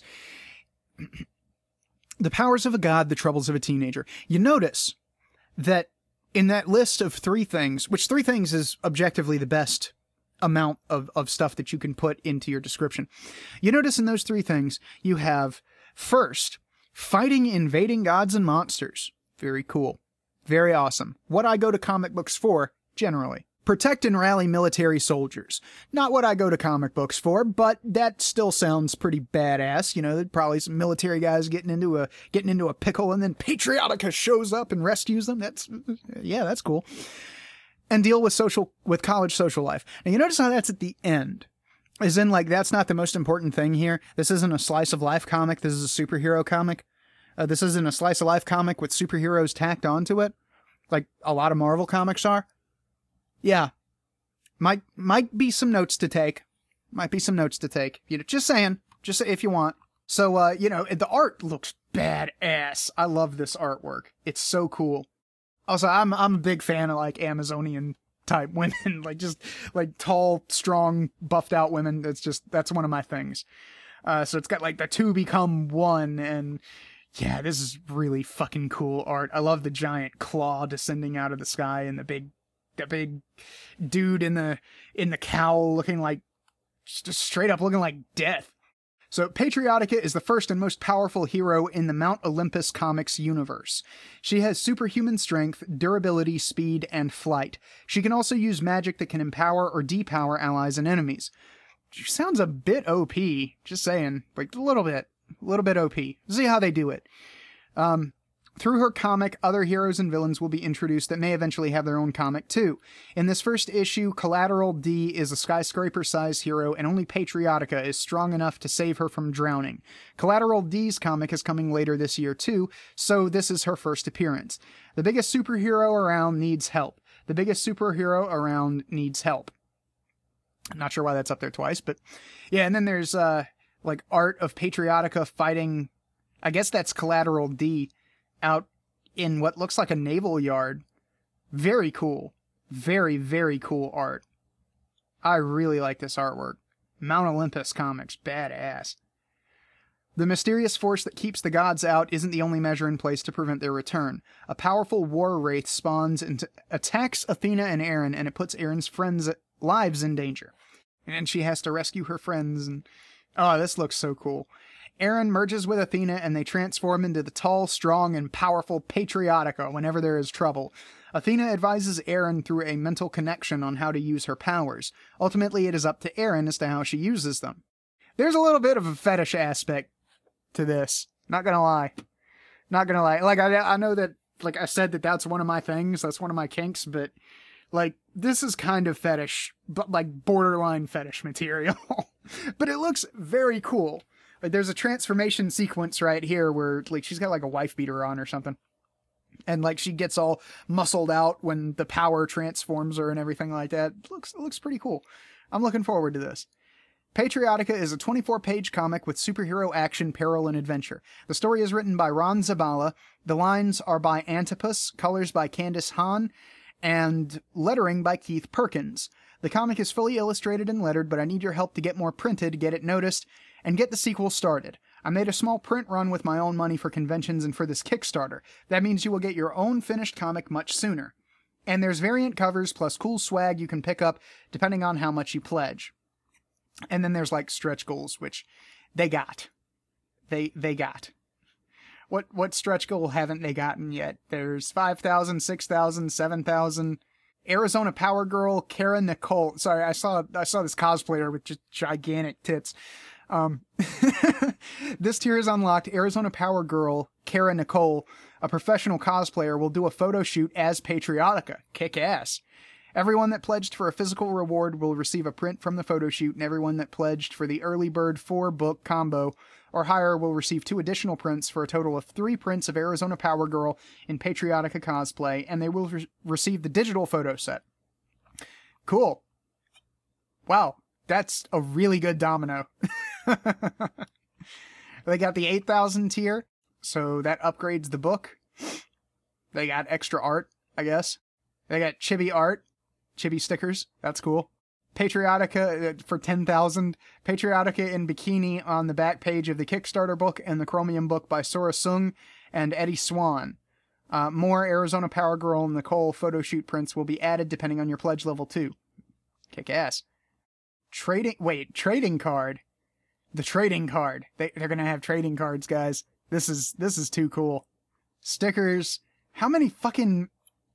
The powers of a god, the troubles of a teenager. You notice that in that list of 3 things, which 3 things is objectively the best amount of stuff that you can put into your description. You notice in those 3 things, you have, first, fighting invading gods and monsters. Very cool. Very awesome. What I go to comic books for, generally. Protect and rally military soldiers. Not what I go to comic books for, but that still sounds pretty badass. There's probably some military guys getting into a pickle, and then Patriotica shows up and rescues them. That's cool. And deal with college social life. Now you notice how that's at the end. As in, that's not the most important thing here. This isn't a slice of life comic. This is a superhero comic. This isn't a slice of life comic with superheroes tacked onto it, like a lot of Marvel comics are. Yeah. Might be some notes to take. Just saying. Just if you want. So, the art looks badass. I love this artwork. It's so cool. Also, I'm a big fan of, Amazonian type women. Just tall, strong, buffed out women. That's one of my things. So it's got, the 2 become 1, and yeah, this is really fucking cool art. I love the giant claw descending out of the sky, and the big dude in the cowl looking just straight up looking like death. So Patriotica is the first and most powerful hero in the Mount Olympus comics universe. She has superhuman strength, durability, speed, and flight. She can also use magic that can empower or depower allies and enemies. She sounds a bit OP, just saying, a little bit OP. See how they do it. Through her comic, other heroes and villains will be introduced that may eventually have their own comic too. In this first issue, Collateral D is a skyscraper-sized hero, and only Patriotica is strong enough to save her from drowning. Collateral D's comic is coming later this year too, so this is her first appearance. The biggest superhero around needs help. I'm not sure why that's up there twice, but yeah, and then there's art of Patriotica fighting, I guess that's Collateral D, out in what looks like a naval yard. Very cool. Very, very cool art. I really like this artwork. Mount Olympus Comics, badass. The mysterious force that keeps the gods out isn't the only measure in place to prevent their return. A powerful war wraith spawns and attacks Athena and Aaron, and it puts Aaron's friends' lives in danger. And she has to rescue her friends, and oh, this looks so cool. Aaron merges with Athena, and they transform into the tall, strong, and powerful Patriotica whenever there is trouble. Athena advises Aaron through a mental connection on how to use her powers. Ultimately, it is up to Aaron as to how she uses them. There's a little bit of a fetish aspect to this. Not gonna lie. I know that, I said that's one of my things, that's one of my kinks, but, this is kind of fetish, but, borderline fetish material. But it looks very cool. There's a transformation sequence right here where, she's got, a wife beater on or something. And, she gets all muscled out when the power transforms her and everything like that. It looks pretty cool. I'm looking forward to this. Patriotica is a 24-page comic with superhero action, peril, and adventure. The story is written by Ron Zabala. The lines are by Antipus, colors by Candice Hahn, and lettering by Keith Perkins. The comic is fully illustrated and lettered, but I need your help to get more printed, get it noticed, and get the sequel started. I made a small print run with my own money for conventions and for this Kickstarter. That means you will get your own finished comic much sooner. And there's variant covers plus cool swag you can pick up depending on how much you pledge. And then there's like stretch goals, which they got. They got. What stretch goal haven't they gotten yet? There's 5,000, 6,000, 7,000. Arizona Power Girl, Kara Nicole. Sorry, I saw this cosplayer with just gigantic tits. This tier is unlocked. Arizona Power Girl, Kara Nicole, a professional cosplayer, will do a photo shoot as Patriotica. Kick ass. Everyone that pledged for a physical reward will receive a print from the photo shoot, and everyone that pledged for the early bird 4-book combo or higher will receive 2 additional prints for a total of 3 prints of Arizona Power Girl in Patriotica cosplay, and they will receive the digital photo set. Cool. Wow, that's a really good domino. They got the 8,000 tier, so that upgrades the book. They got extra art, I guess. They got chibi art. Chibi stickers. That's cool. Patriotica for 10,000. Patriotica in bikini on the back page of the Kickstarter book and the Chromium book by Sora Sung and Eddie Swan. More Arizona Power Girl and Nicole photo shoot prints will be added depending on your pledge level too. Kick ass. Trading card. The trading card. They're gonna have trading cards, guys. This is too cool. Stickers. How many fucking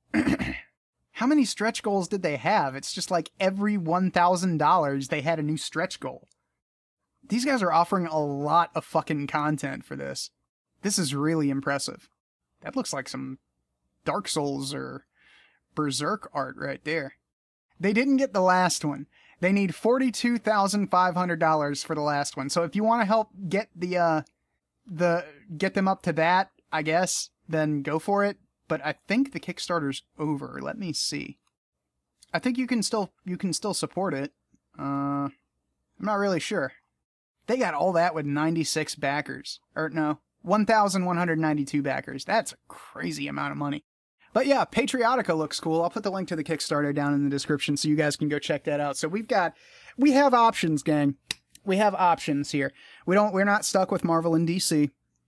how many stretch goals did they have? It's just like every $1,000 they had a new stretch goal. These guys are offering a lot of fucking content for this. This is really impressive. That looks like some Dark Souls or Berserk art right there. They didn't get the last one. They need $42,500 for the last one. So if you want to help get get them up to that, I guess, then go for it. But I think the Kickstarter's over. Let me see. I think you can still support it. I'm not really sure. They got all that with 96 backers. Or no, 1,192 backers. That's a crazy amount of money. But yeah, Patriotica looks cool. I'll put the link to the Kickstarter down in the description so you guys can go check that out. So we have options, gang. We have options here. We're not stuck with Marvel and DC.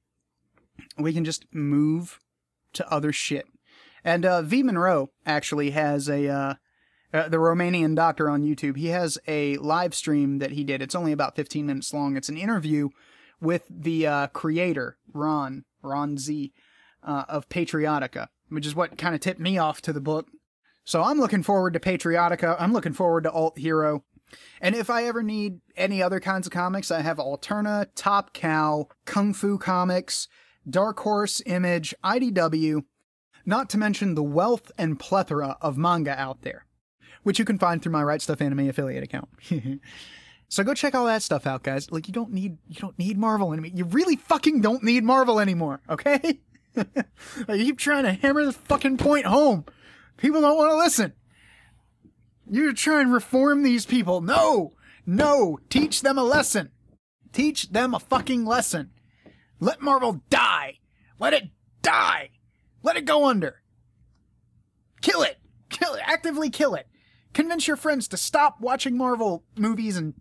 We can just move to other shit. And V Monroe actually has the Romanian doctor on YouTube. He has a live stream that he did. It's only about 15 minutes long. It's an interview with the creator, Ron Z, of Patriotica, which is what kind of tipped me off to the book. So I'm looking forward to Patriotica. I'm looking forward to Alt Hero. And if I ever need any other kinds of comics, I have Alterna, Top Cow, Kung Fu Comics, Dark Horse, Image, IDW, not to mention the wealth and plethora of manga out there, which you can find through my Right Stuff Anime affiliate account. So go check all that stuff out, guys. Like, you don't need Marvel anymore. You really fucking don't need Marvel anymore, okay? I keep trying to hammer this fucking point home. People don't want to listen. You're trying to reform these people. No! Teach them a lesson. Teach them a fucking lesson. Let Marvel die. Let it die. Let it go under. Kill it. Actively kill it. Convince your friends to stop watching Marvel movies and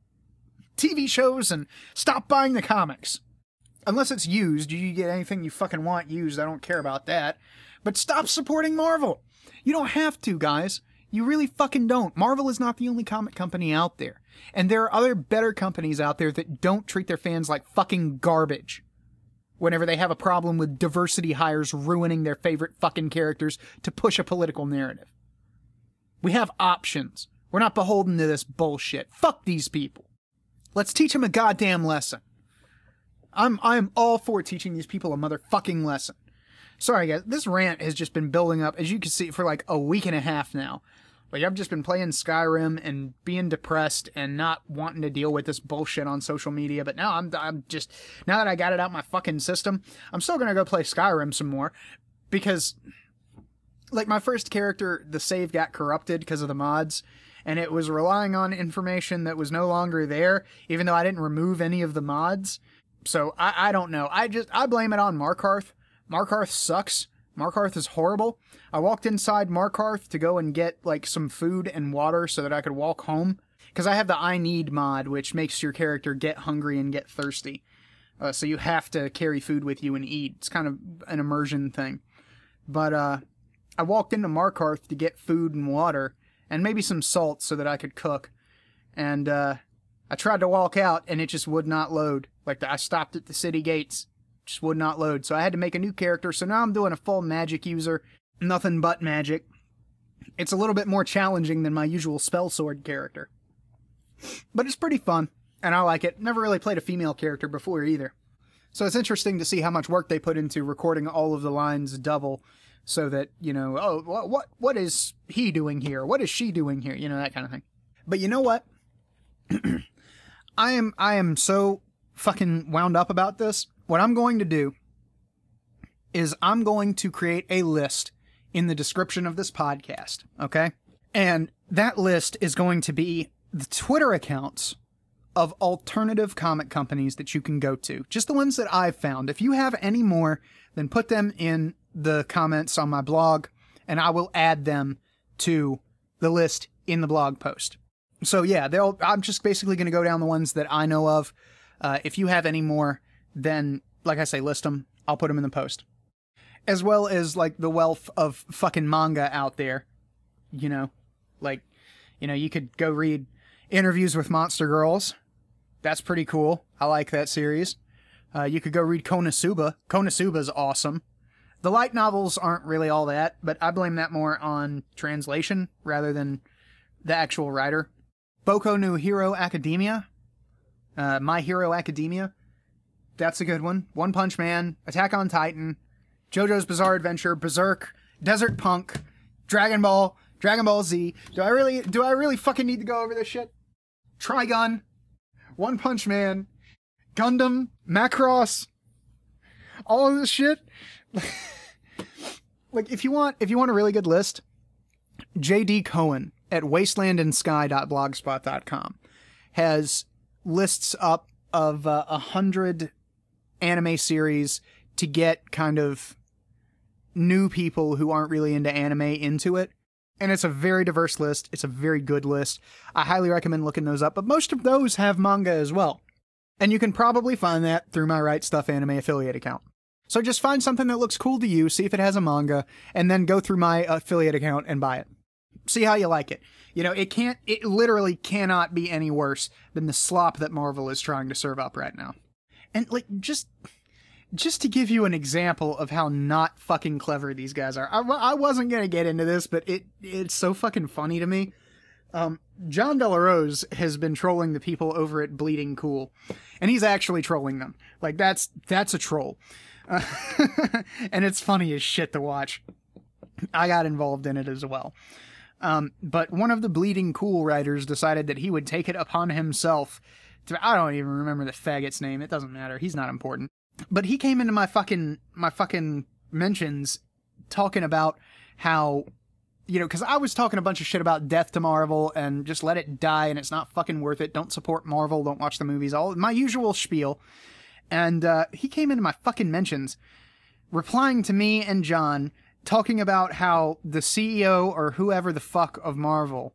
TV shows and stop buying the comics. Unless it's used. You get anything you fucking want used. I don't care about that. But stop supporting Marvel. You don't have to, guys. You really fucking don't. Marvel is not the only comic company out there. And there are other better companies out there that don't treat their fans like fucking garbage whenever they have a problem with diversity hires ruining their favorite fucking characters to push a political narrative. We have options. We're not beholden to this bullshit. Fuck these people. Let's teach them a goddamn lesson. I'm all for teaching these people a motherfucking lesson. Sorry guys, this rant has just been building up, as you can see, for like a week and a half now. Like, I've just been playing Skyrim and being depressed and not wanting to deal with this bullshit on social media. But now I'm just, now that I got it out my fucking system, I'm still gonna go play Skyrim some more. Because, like, my first character, the save got corrupted because of the mods. And it was relying on information that was no longer there, even though I didn't remove any of the mods. So, I don't know. I blame it on Markarth. Markarth sucks. Markarth is horrible. I walked inside Markarth to go and get, like, some food and water so that I could walk home. Because I have the I Need mod, which makes your character get hungry and get thirsty. So you have to carry food with you and eat. It's kind of an immersion thing. But, I walked into Markarth to get food and water, and maybe some salt so that I could cook. And, I tried to walk out and it just would not load. Like, I stopped at the city gates, just would not load. So I had to make a new character. So now I'm doing a full magic user, nothing but magic. It's a little bit more challenging than my usual spell sword character. But it's pretty fun, and I like it. Never really played a female character before either. So it's interesting to see how much work they put into recording all of the lines double so that, you know, oh, what is he doing here? What is she doing here? You know, that kind of thing. But you know what? I am so fucking wound up about this. What I'm going to do is I'm going to create a list in the description of this podcast, okay? And that list is going to be the Twitter accounts of alternative comic companies that you can go to. Just the ones that I've found. If you have any more, then put them in the comments on my blog, and I will add them to the list in the blog post. So yeah, I'm just basically going to go down the ones that I know of. If you have any more, then, like I say, list them. I'll put them in the post. As well as, like, the wealth of fucking manga out there. You know, like, you know, you could go read Interviews with Monster Girls. That's pretty cool. I like that series. You could go read Konosuba. Konosuba's awesome. The light novels aren't really all that, but I blame that more on translation rather than the actual writer. Boku no Hero Academia. My Hero Academia. That's a good one. One Punch Man. Attack on Titan. JoJo's Bizarre Adventure. Berserk. Desert Punk. Dragon Ball. Dragon Ball Z. Do I really fucking need to go over this shit? Trigun. One Punch Man. Gundam. Macross. All of this shit. Like, if you want a really good list, J.D. Cohen at wastelandandsky.blogspot.com has lists up of 100 anime series to get kind of new people who aren't really into anime into it. And it's a very diverse list. It's a very good list. I highly recommend looking those up, but most of those have manga as well. And you can probably find that through my Right Stuff Anime affiliate account. So just find something that looks cool to you, see if it has a manga, and then go through my affiliate account and buy it. See how you like it. You know, it literally cannot be any worse than the slop that Marvel is trying to serve up right now. And, like, just to give you an example of how not fucking clever these guys are. I wasn't going to get into this, but it's so fucking funny to me. John Delarose has been trolling the people over at Bleeding Cool, and he's actually trolling them. Like, that's a troll. And it's funny as shit to watch. I got involved in it as well. But one of the Bleeding Cool writers decided that he would take it upon himself to, I don't even remember the faggot's name. It doesn't matter. He's not important. But he came into my fucking mentions talking about how, you know, because I was talking a bunch of shit about death to Marvel and just let it die and it's not fucking worth it. Don't support Marvel. Don't watch the movies. All my usual spiel. And he came into my fucking mentions replying to me and John talking about how the CEO or whoever the fuck of Marvel,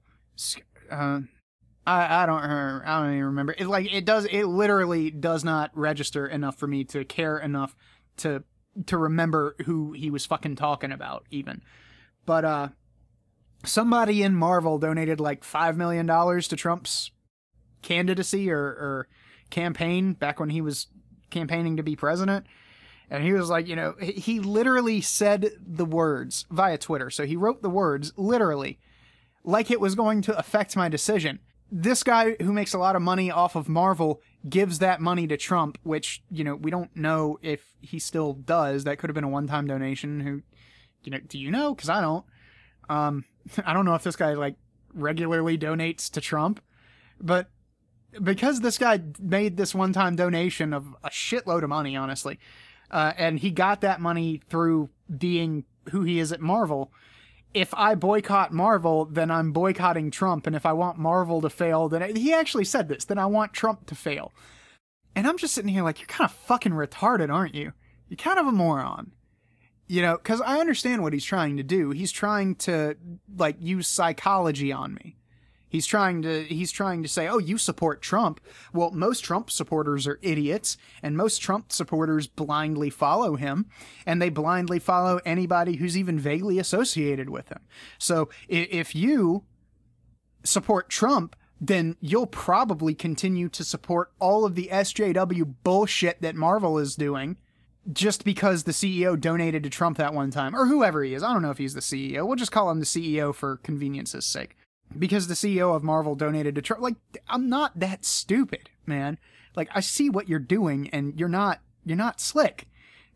I don't even remember. It literally does not register enough for me to care enough to remember who he was fucking talking about even. But somebody in Marvel donated like $5 million to Trump's candidacy or campaign back when he was campaigning to be president. And he was like, you know, he literally said the words via Twitter. So he wrote the words literally like it was going to affect my decision. This guy who makes a lot of money off of Marvel gives that money to Trump, which, you know, we don't know if he still does. That could have been a one-time donation. Who, you know, do you know? Because I don't. I don't know if this guy, like, regularly donates to Trump. But because this guy made this one-time donation of a shitload of money, honestly, and he got that money through being who he is at Marvel, if I boycott Marvel, then I'm boycotting Trump. And if I want Marvel to fail, then he actually said this, then I want Trump to fail. And I'm just sitting here like, you're kind of fucking retarded, aren't you? You're kind of a moron. You know, because I understand what he's trying to do. He's trying to, like, use psychology on me. He's trying to say, oh, you support Trump. Well, most Trump supporters are idiots, and most Trump supporters blindly follow him, and they blindly follow anybody who's even vaguely associated with him. So if you support Trump, then you'll probably continue to support all of the SJW bullshit that Marvel is doing just because the CEO donated to Trump that one time, or whoever he is. I don't know if he's the CEO. We'll just call him the CEO for convenience's sake. Because the CEO of Marvel donated to Trump. Like, I'm not that stupid, man. Like, I see what you're doing, and you're not slick.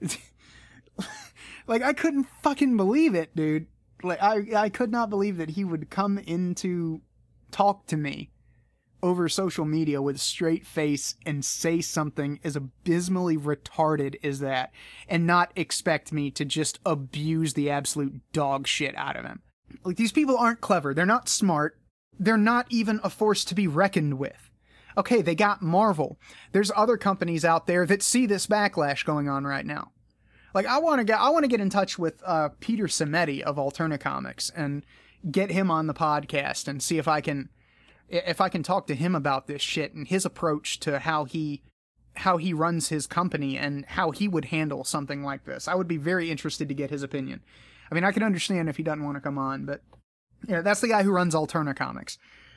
Like, I couldn't fucking believe it, dude. Like, I could not believe that he would come in to talk to me over social media with a straight face and say something as abysmally retarded as that, and not expect me to just abuse the absolute dog shit out of him. Like, these people aren't clever. They're not smart. They're not even a force to be reckoned with. Okay, they got Marvel. There's other companies out there that see this backlash going on right now. Like, I want to get in touch with Peter Simeti of Alterna Comics and get him on the podcast and see if I can talk to him about this shit and his approach to how he runs his company and how he would handle something like this. I would be very interested to get his opinion. I mean, I can understand if he doesn't want to come on, but yeah, that's the guy who runs Alterna Comics.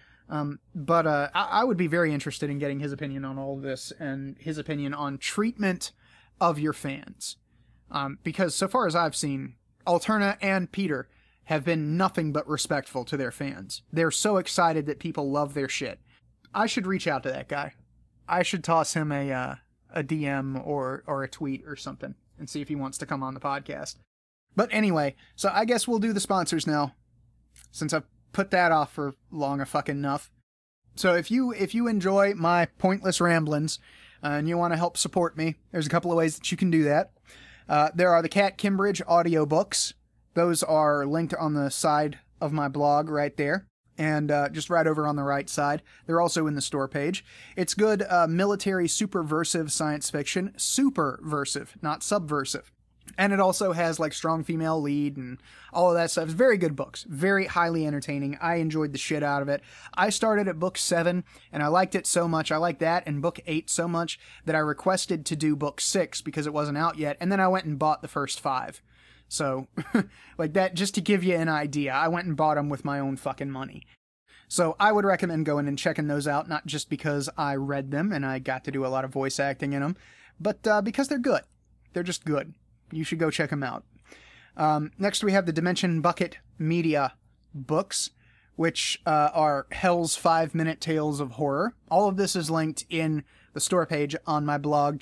But I would be very interested in getting his opinion on all of this and his opinion on treatment of your fans. Because so far as I've seen, Alterna and Peter have been nothing but respectful to their fans. They're so excited that people love their shit. I should reach out to that guy. I should toss him a DM or a tweet or something and see if he wants to come on the podcast. But anyway, so I guess we'll do the sponsors now, since I've put that off for long fucking enough. So if you enjoy my pointless ramblings and you want to help support me, there's a couple of ways that you can do that. There are the Kat Kimbridge audiobooks. Those are linked on the side of my blog right there, and just right over on the right side. They're also in the store page. It's good military superversive science fiction. Superversive, not subversive. And it also has like strong female lead and all of that stuff. It's very good books. Very highly entertaining. I enjoyed the shit out of it. I started at book 7 and I liked it so much. I liked that and book 8 so much that I requested to do book 6 because it wasn't out yet. And then I went and bought the first 5. So like that, just to give you an idea, I went and bought them with my own fucking money. So I would recommend going and checking those out, not just because I read them and I got to do a lot of voice acting in them, but because they're good. They're just good. You should go check them out. Next, we have the Dimension Bucket Media books, which are Hell's 5-Minute Tales of Horror. All of this is linked in the store page on my blog,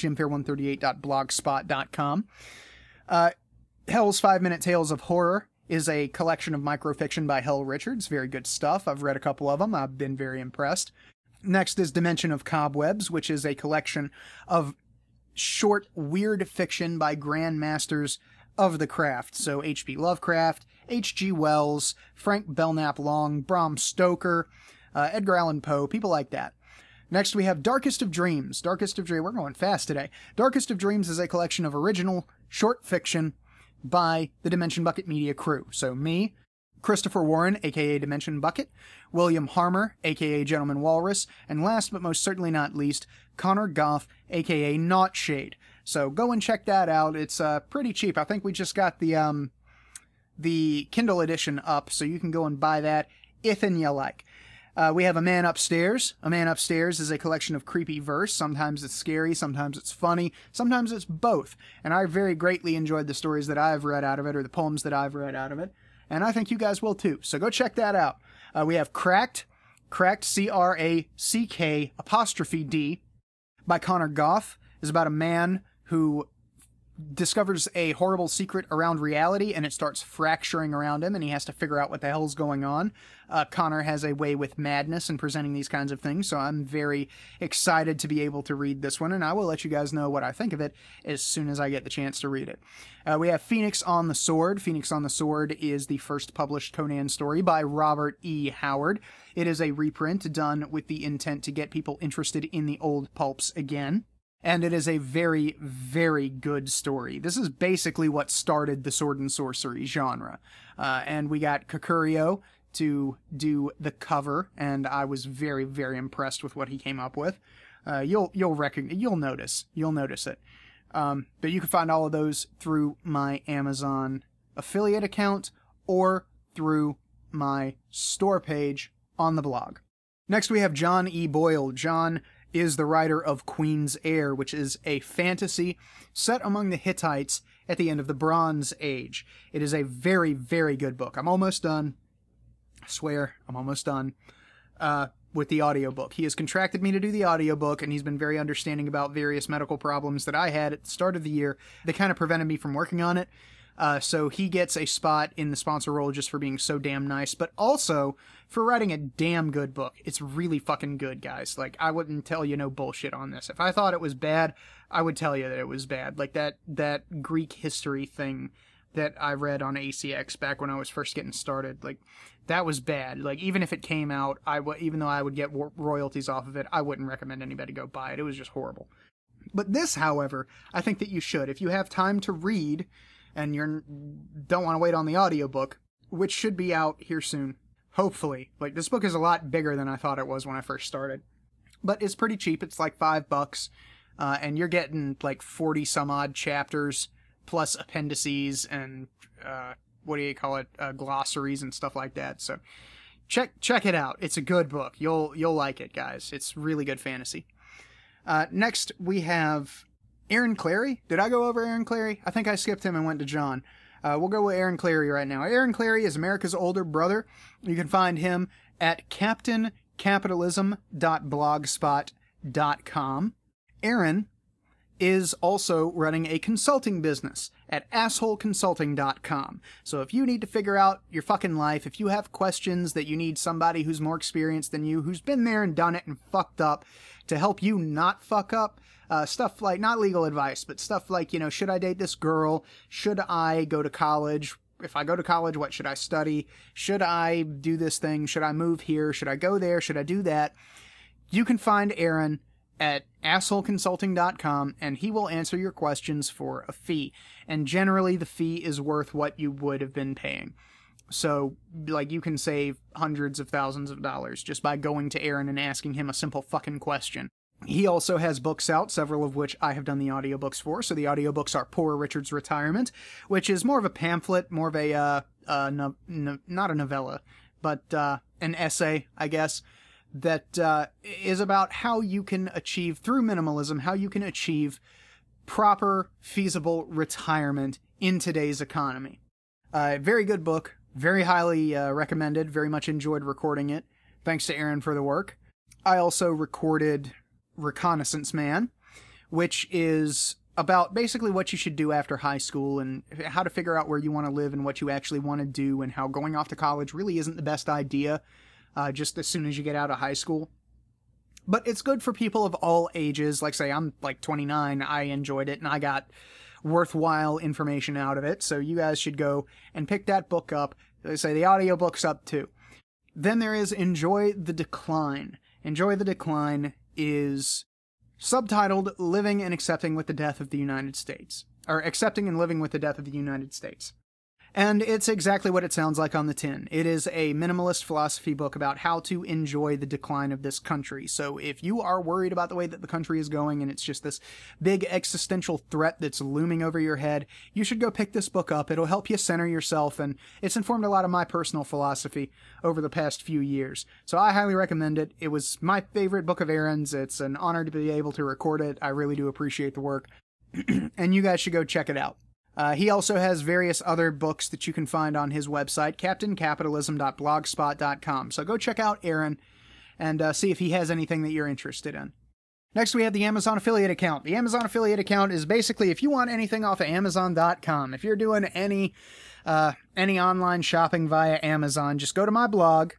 jimfair138.blogspot.com. Hell's 5-Minute Tales of Horror is a collection of microfiction by Hell Richards. Very good stuff. I've read a couple of them. I've been very impressed. Next is Dimension of Cobwebs, which is a collection of short, weird fiction by grandmasters of the craft. So H.P. Lovecraft, H.G. Wells, Frank Belknap Long, Bram Stoker, Edgar Allan Poe, people like that. Next we have Darkest of Dreams. We're going fast today. Darkest of Dreams is a collection of original short fiction by the Dimension Bucket Media crew. So me, Christopher Warren, aka Dimension Bucket, William Harmer, aka Gentleman Walrus, and last but most certainly not least, Connor Goff, aka Notshade. So go and check that out. It's pretty cheap. I think we just got the Kindle edition up, so you can go and buy that if and you like. We have A Man Upstairs. A Man Upstairs is a collection of creepy verse. Sometimes it's scary, sometimes it's funny, sometimes it's both. And I very greatly enjoyed the stories that I've read out of it, or the poems that I've read out of it. And I think you guys will too. So go check that out. We have Cracked, C-R-A-C-K''D, by Connor Goff. Is about a man who discovers a horrible secret around reality, and it starts fracturing around him, and he has to figure out what the hell's going on. Connor has a way with madness in presenting these kinds of things, so I'm very excited to be able to read this one, and I will let you guys know what I think of it as soon as I get the chance to read it. We have Phoenix on the Sword. Phoenix on the Sword is the first published Conan story by Robert E. Howard. It is a reprint done with the intent to get people interested in the old pulps again. And it is a very, very good story. This is basically what started the sword and sorcery genre. And we got Kikurio to do the cover, and I was very, very impressed with what he came up with. You'll notice it. But you can find all of those through my Amazon affiliate account or through my store page on the blog. Next, we have John E. Boyle. John is the writer of Queen's Heir, which is a fantasy set among the Hittites at the end of the Bronze Age. It is a very, very good book. I'm almost done. I swear, I'm almost done with the audiobook. He has contracted me to do the audiobook, and he's been very understanding about various medical problems that I had at the start of the year. They kind of prevented me from working on it. So he gets a spot in the sponsor role just for being so damn nice, but also for writing a damn good book. It's really fucking good, guys. Like, I wouldn't tell you no bullshit on this. If I thought it was bad, I would tell you that it was bad. Like that Greek history thing that I read on ACX back when I was first getting started, like, that was bad. Like, even if it came out, even though I would get royalties off of it, I wouldn't recommend anybody go buy it. It was just horrible. But this, however, I think that you should. If you have time to read and you don't want to wait on the audiobook, which should be out here soon, hopefully. Like, this book is a lot bigger than I thought it was when I first started. But it's pretty cheap. It's like $5. And you're getting like 40 some odd chapters plus appendices and glossaries and stuff like that. So check it out. It's a good book. You'll like it, guys. It's really good fantasy. Next we have Aaron Clarey. Did I go over Aaron Clarey? I think I skipped him and went to John. We'll go with Aaron Clarey right now. Aaron Clarey is America's older brother. You can find him at captaincapitalism.blogspot.com. Aaron is also running a consulting business at assholeconsulting.com. So if you need to figure out your fucking life, if you have questions that you need somebody who's more experienced than you, who's been there and done it and fucked up to help you not fuck up, stuff like, not legal advice, but stuff like, should I date this girl? Should I go to college? If I go to college, what should I study? Should I do this thing? Should I move here? Should I go there? Should I do that? You can find Aaron at assholeconsulting.com, and he will answer your questions for a fee. And generally, the fee is worth what you would have been paying. So, like, you can save hundreds of thousands of dollars just by going to Aaron and asking him a simple fucking question. He also has books out, several of which I have done the audiobooks for. So the audiobooks are Poor Richard's Retirement, which is more of a pamphlet, more of a, not a novella, but an essay, I guess, that is about how you can achieve, through minimalism, how you can achieve proper, feasible retirement in today's economy. Very good book, very highly recommended, very much enjoyed recording it. Thanks to Aaron for the work. I also recorded Reconnaissance Man, which is about basically what you should do after high school and how to figure out where you want to live and what you actually want to do, and how going off to college really isn't the best idea just as soon as you get out of high school. But it's good for people of all ages. Like, say, I'm like 29, I enjoyed it, and I got worthwhile information out of it, so you guys should go and pick that book up. They say the audiobook's up too. Then there is Enjoy the Decline. Enjoy the Decline is subtitled Living and Accepting with the Death of the United States. Or Accepting and Living with the Death of the United States. And it's exactly what it sounds like on the tin. It is a minimalist philosophy book about how to enjoy the decline of this country. So if you are worried about the way that the country is going and it's just this big existential threat that's looming over your head, you should go pick this book up. It'll help you center yourself, and it's informed a lot of my personal philosophy over the past few years. So I highly recommend it. It was my favorite book of Aaron's. It's an honor to be able to record it. I really do appreciate the work. And you guys should go check it out. He also has various other books that you can find on his website, captaincapitalism.blogspot.com. So go check out Aaron and see if he has anything that you're interested in. Next, we have the Amazon affiliate account. The Amazon affiliate account is basically if you want anything off of Amazon.com, if you're doing any online shopping via Amazon, just go to my blog,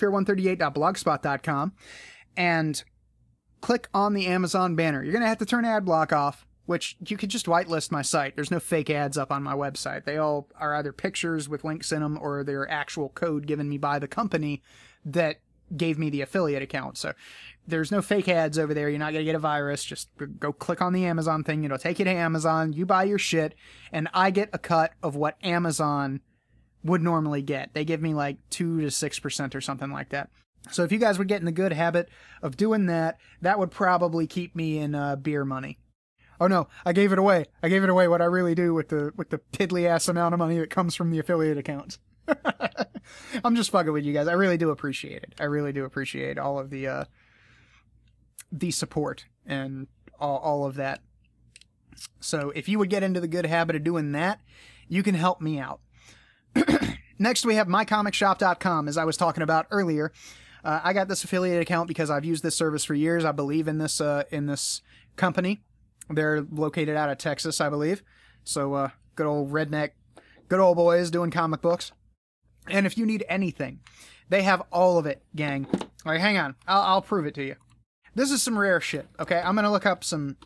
jimfear138.blogspot.com, and click on the Amazon banner. You're going to have to turn ad block off, which you could just whitelist my site. There's no fake ads up on my website. They all are either pictures with links in them or they're actual code given me by the company that gave me the affiliate account. So there's no fake ads over there. You're not going to get a virus. Just go click on the Amazon thing. It'll take you to Amazon. You buy your shit, and I get a cut of what Amazon would normally get. They give me like 2 to 6% or something like that. So if you guys would get in the good habit of doing that, that would probably keep me in beer money. Oh no, I gave it away. I gave it away what I really do with the piddly ass amount of money that comes from the affiliate accounts. I'm just fucking with you guys. I really do appreciate it. I really do appreciate all of the support and all of that. So if you would get into the good habit of doing that, you can help me out. Next, we have mycomicshop.com, as I was talking about earlier. I got this affiliate account because I've used this service for years. I believe in this company. They're located out of Texas, I believe. So good old redneck, good old boys doing comic books. And if you need anything, they have all of it, gang. All right, hang on. I'll prove it to you. This is some rare shit. Okay, I'm gonna look up some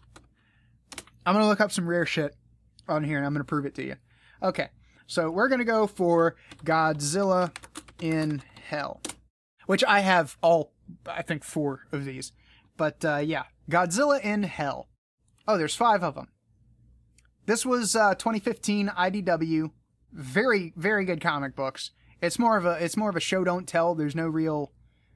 rare shit on here, and I'm gonna prove it to you. Okay. So we're going to go for Godzilla in Hell, which I have I think 4 of these. But yeah, Godzilla in Hell. Oh, there's 5 of them. This was 2015 IDW. Very, very good comic books. It's more of a show don't tell. There's no real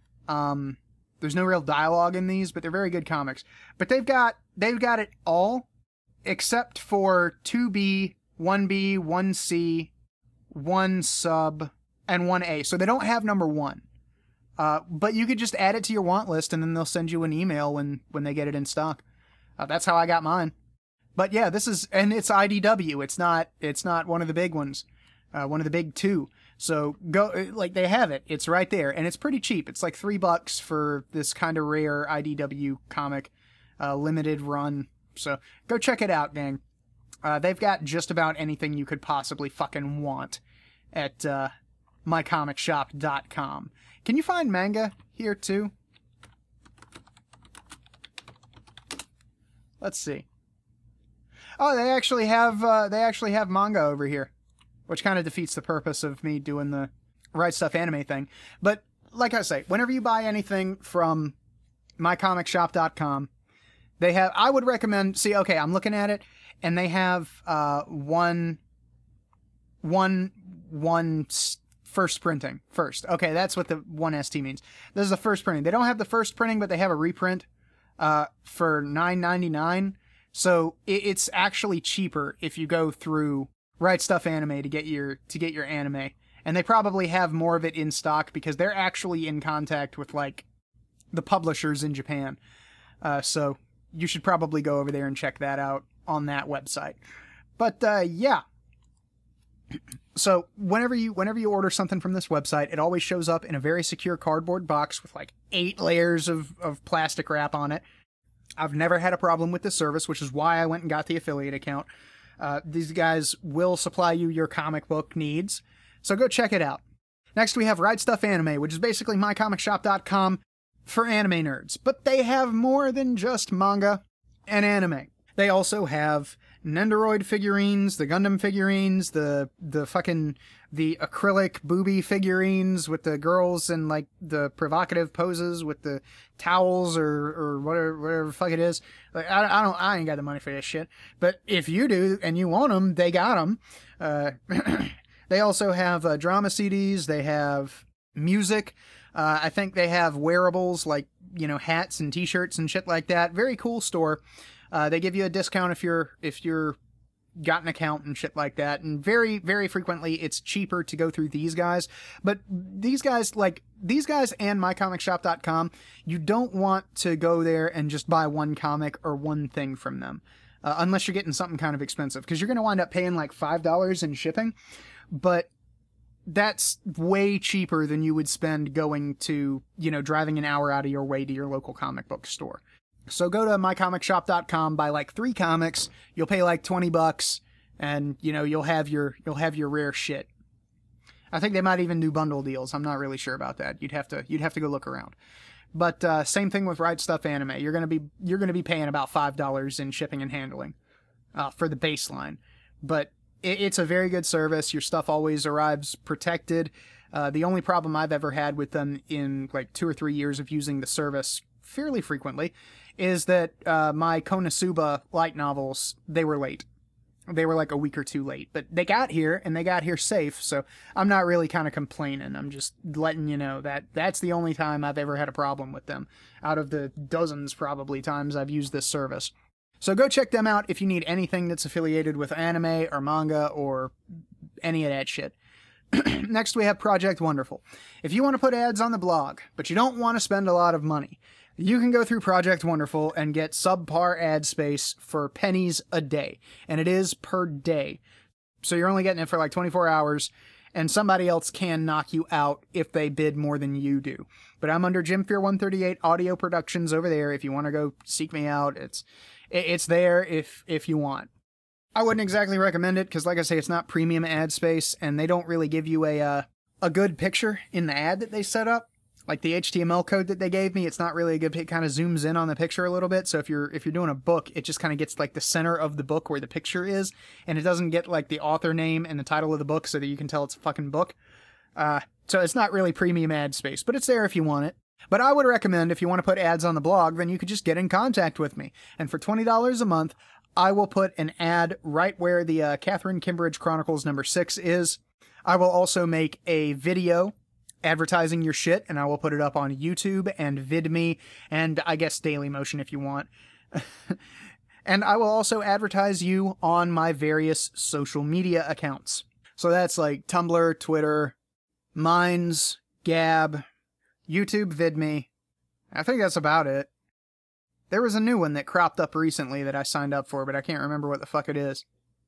dialogue in these, but they're very good comics. But they've got it all except for 2B, 1B, 1C, 1 sub, and 1A. So they don't have number 1. But you could just add it to your want list, and then they'll send you an email when they get it in stock. That's how I got mine. But yeah, it's IDW. It's not one of the big ones. One of the big 2. So go, like, they have it. It's right there, and it's pretty cheap. It's like $3 for this kind of rare IDW comic, limited run. So go check it out, gang. They've got just about anything you could possibly fucking want at mycomicshop.com. Can you find manga here too? Let's see. Oh, they actually have manga over here, which kind of defeats the purpose of me doing the Right Stuff anime thing. But like I say, whenever you buy anything from mycomicshop.com, they have. I would recommend. See, okay, I'm looking at it. And they have one first printing. First. Okay, that's what the 1ST means. This is the first printing. They don't have the first printing, but they have a reprint for $9.99. So it's actually cheaper if you go through Right Stuff Anime to get your anime. And they probably have more of it in stock because they're actually in contact with like the publishers in Japan. So you should probably go over there and check that out on that website. But yeah. So whenever you order something from this website, it always shows up in a very secure cardboard box with like 8 layers of plastic wrap on it. I've never had a problem with this service, which is why I went and got the affiliate account. These guys will supply you your comic book needs, so go check it out. Next we have Right Stuff Anime, which is basically mycomicshop.com for anime nerds. But they have more than just manga and anime. They also have Nendoroid figurines, the Gundam figurines, the acrylic booby figurines with the girls in like the provocative poses with the towels or whatever the fuck it is. Like I ain't got the money for this shit. But if you do and you want them, they got them. They also have drama CDs. They have music. I think they have wearables like, hats and t-shirts and shit like that. Very cool store. They give you a discount if you're got an account and shit like that. And very, very frequently it's cheaper to go through these guys. But these guys and mycomicshop.com, you don't want to go there and just buy one comic or one thing from them. Unless you're getting something kind of expensive, because you're going to wind up paying like $5 in shipping. But that's way cheaper than you would spend going to, driving an hour out of your way to your local comic book store. So go to mycomicshop.com, buy like 3 comics, you'll pay like $20, and you'll have your rare shit. I think they might even do bundle deals. I'm not really sure about that. You'd have to go look around. But same thing with Right Stuff Anime. You're gonna be paying about $5 in shipping and handling for the baseline. But it's a very good service. Your stuff always arrives protected. The only problem I've ever had with them in like 2 or 3 years of using the service fairly frequently is that my Konosuba light novels, they were late. They were like a week or 2 late. But they got here, and they got here safe, so I'm not really kind of complaining. I'm just letting you know that that's the only time I've ever had a problem with them, out of the dozens probably times I've used this service. So go check them out if you need anything that's affiliated with anime or manga or any of that shit. Next, we have Project Wonderful. If you want to put ads on the blog, but you don't want to spend a lot of money, you can go through Project Wonderful and get subpar ad space for pennies a day. And it is per day. So you're only getting it for like 24 hours, and somebody else can knock you out if they bid more than you do. But I'm under Jim Fear 138 Audio Productions over there. If you want to go seek me out, it's there if you want. I wouldn't exactly recommend it because, like I say, it's not premium ad space, and they don't really give you a good picture in the ad that they set up. Like the HTML code that they gave me, it's not really a good pic. It kind of zooms in on the picture a little bit. So if you're doing a book, it just kind of gets like the center of the book where the picture is, and it doesn't get like the author name and the title of the book so that you can tell it's a fucking book. So it's not really premium ad space, but it's there if you want it. But I would recommend, if you want to put ads on the blog, then you could just get in contact with me. And for $20 a month, I will put an ad right where the Catherine Kimbridge Chronicles #6 is. I will also make a video advertising your shit, and I will put it up on YouTube and VidMe and I guess Dailymotion if you want. And I will also advertise you on my various social media accounts. So that's like Tumblr, Twitter, Minds, Gab, YouTube, VidMe. I think that's about it. There was a new one that cropped up recently that I signed up for, but I can't remember what the fuck it is.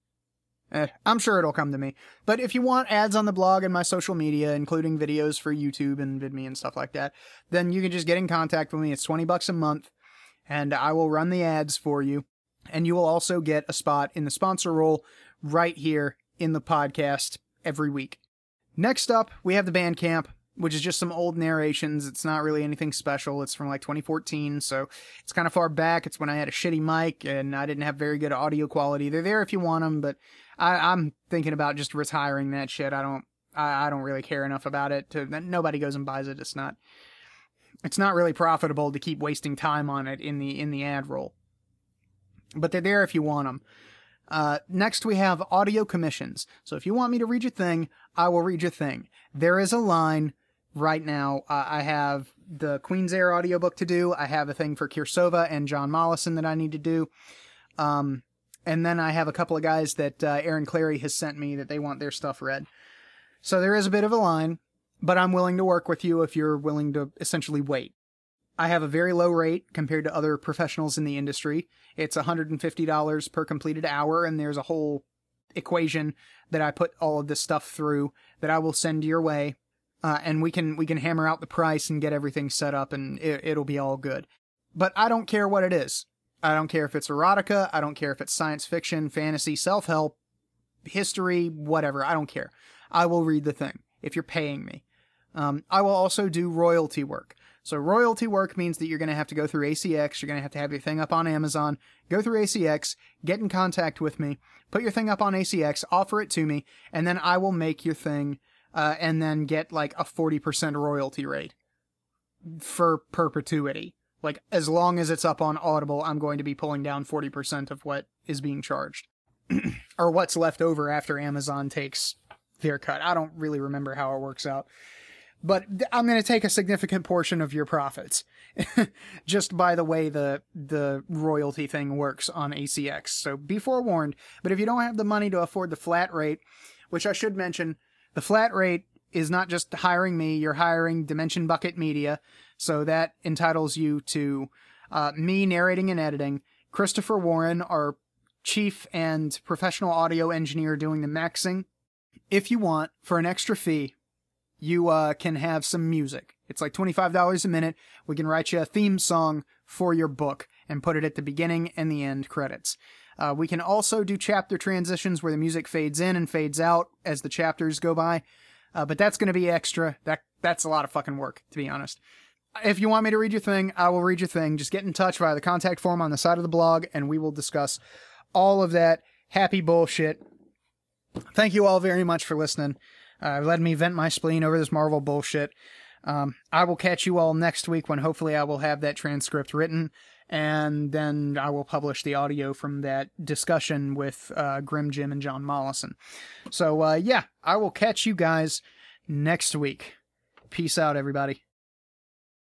I'm sure it'll come to me. But if you want ads on the blog and my social media, including videos for YouTube and VidMe and stuff like that, then you can just get in contact with me. It's $20 a month, and I will run the ads for you. And you will also get a spot in the sponsor role right here in the podcast every week. Next up, we have the Bandcamp, which is just some old narrations. It's not really anything special. It's from like 2014, so it's kind of far back. It's when I had a shitty mic and I didn't have very good audio quality. They're there if you want them, but I'm thinking about just retiring that shit. I don't really care enough about it. Nobody goes and buys it. It's not really profitable to keep wasting time on it in the ad roll. But they're there if you want them. Next we have audio commissions. So if you want me to read your thing, I will read your thing. There is a line right now. I have the Queen's Air audiobook to do. I have a thing for Kirsova and John Mollison that I need to do. And then I have a couple of guys that Aaron Clary has sent me that they want their stuff read. So there is a bit of a line, but I'm willing to work with you if you're willing to essentially wait. I have a very low rate compared to other professionals in the industry. It's $150 per completed hour, and there's a whole equation that I put all of this stuff through that I will send your way, and we can hammer out the price and get everything set up, and it'll be all good. But I don't care what it is. I don't care if it's erotica. I don't care if it's science fiction, fantasy, self-help, history, whatever. I don't care. I will read the thing if you're paying me. I will also do royalty work. So royalty work means that you're going to have to go through ACX. You're going to have your thing up on Amazon, go through ACX, get in contact with me, put your thing up on ACX, offer it to me, and then I will make your thing, and then get like a 40% royalty rate for perpetuity. Like, as long as it's up on Audible, I'm going to be pulling down 40% of what is being charged. Or what's left over after Amazon takes their cut. I don't really remember how it works out. But I'm going to take a significant portion of your profits. Just by the way the royalty thing works on ACX. So be forewarned. But if you don't have the money to afford the flat rate, which I should mention, the flat rate is not just hiring me, you're hiring Dimension Bucket Media. So that entitles you to me narrating and editing, Christopher Warren, our chief and professional audio engineer, doing the mixing. If you want, for an extra fee, you can have some music. It's like $25 a minute. We can write you a theme song for your book and put it at the beginning and the end credits. We can also do chapter transitions where the music fades in and fades out as the chapters go by. But that's going to be extra. That's a lot of fucking work, to be honest. If you want me to read your thing, I will read your thing. Just get in touch via the contact form on the side of the blog, and we will discuss all of that happy bullshit. Thank you all very much for listening. Let me vent my spleen over this Marvel bullshit. I will catch you all next week when hopefully I will have that transcript written, and then I will publish the audio from that discussion with Grim Jim and John Mollison. So, yeah, I will catch you guys next week. Peace out, everybody.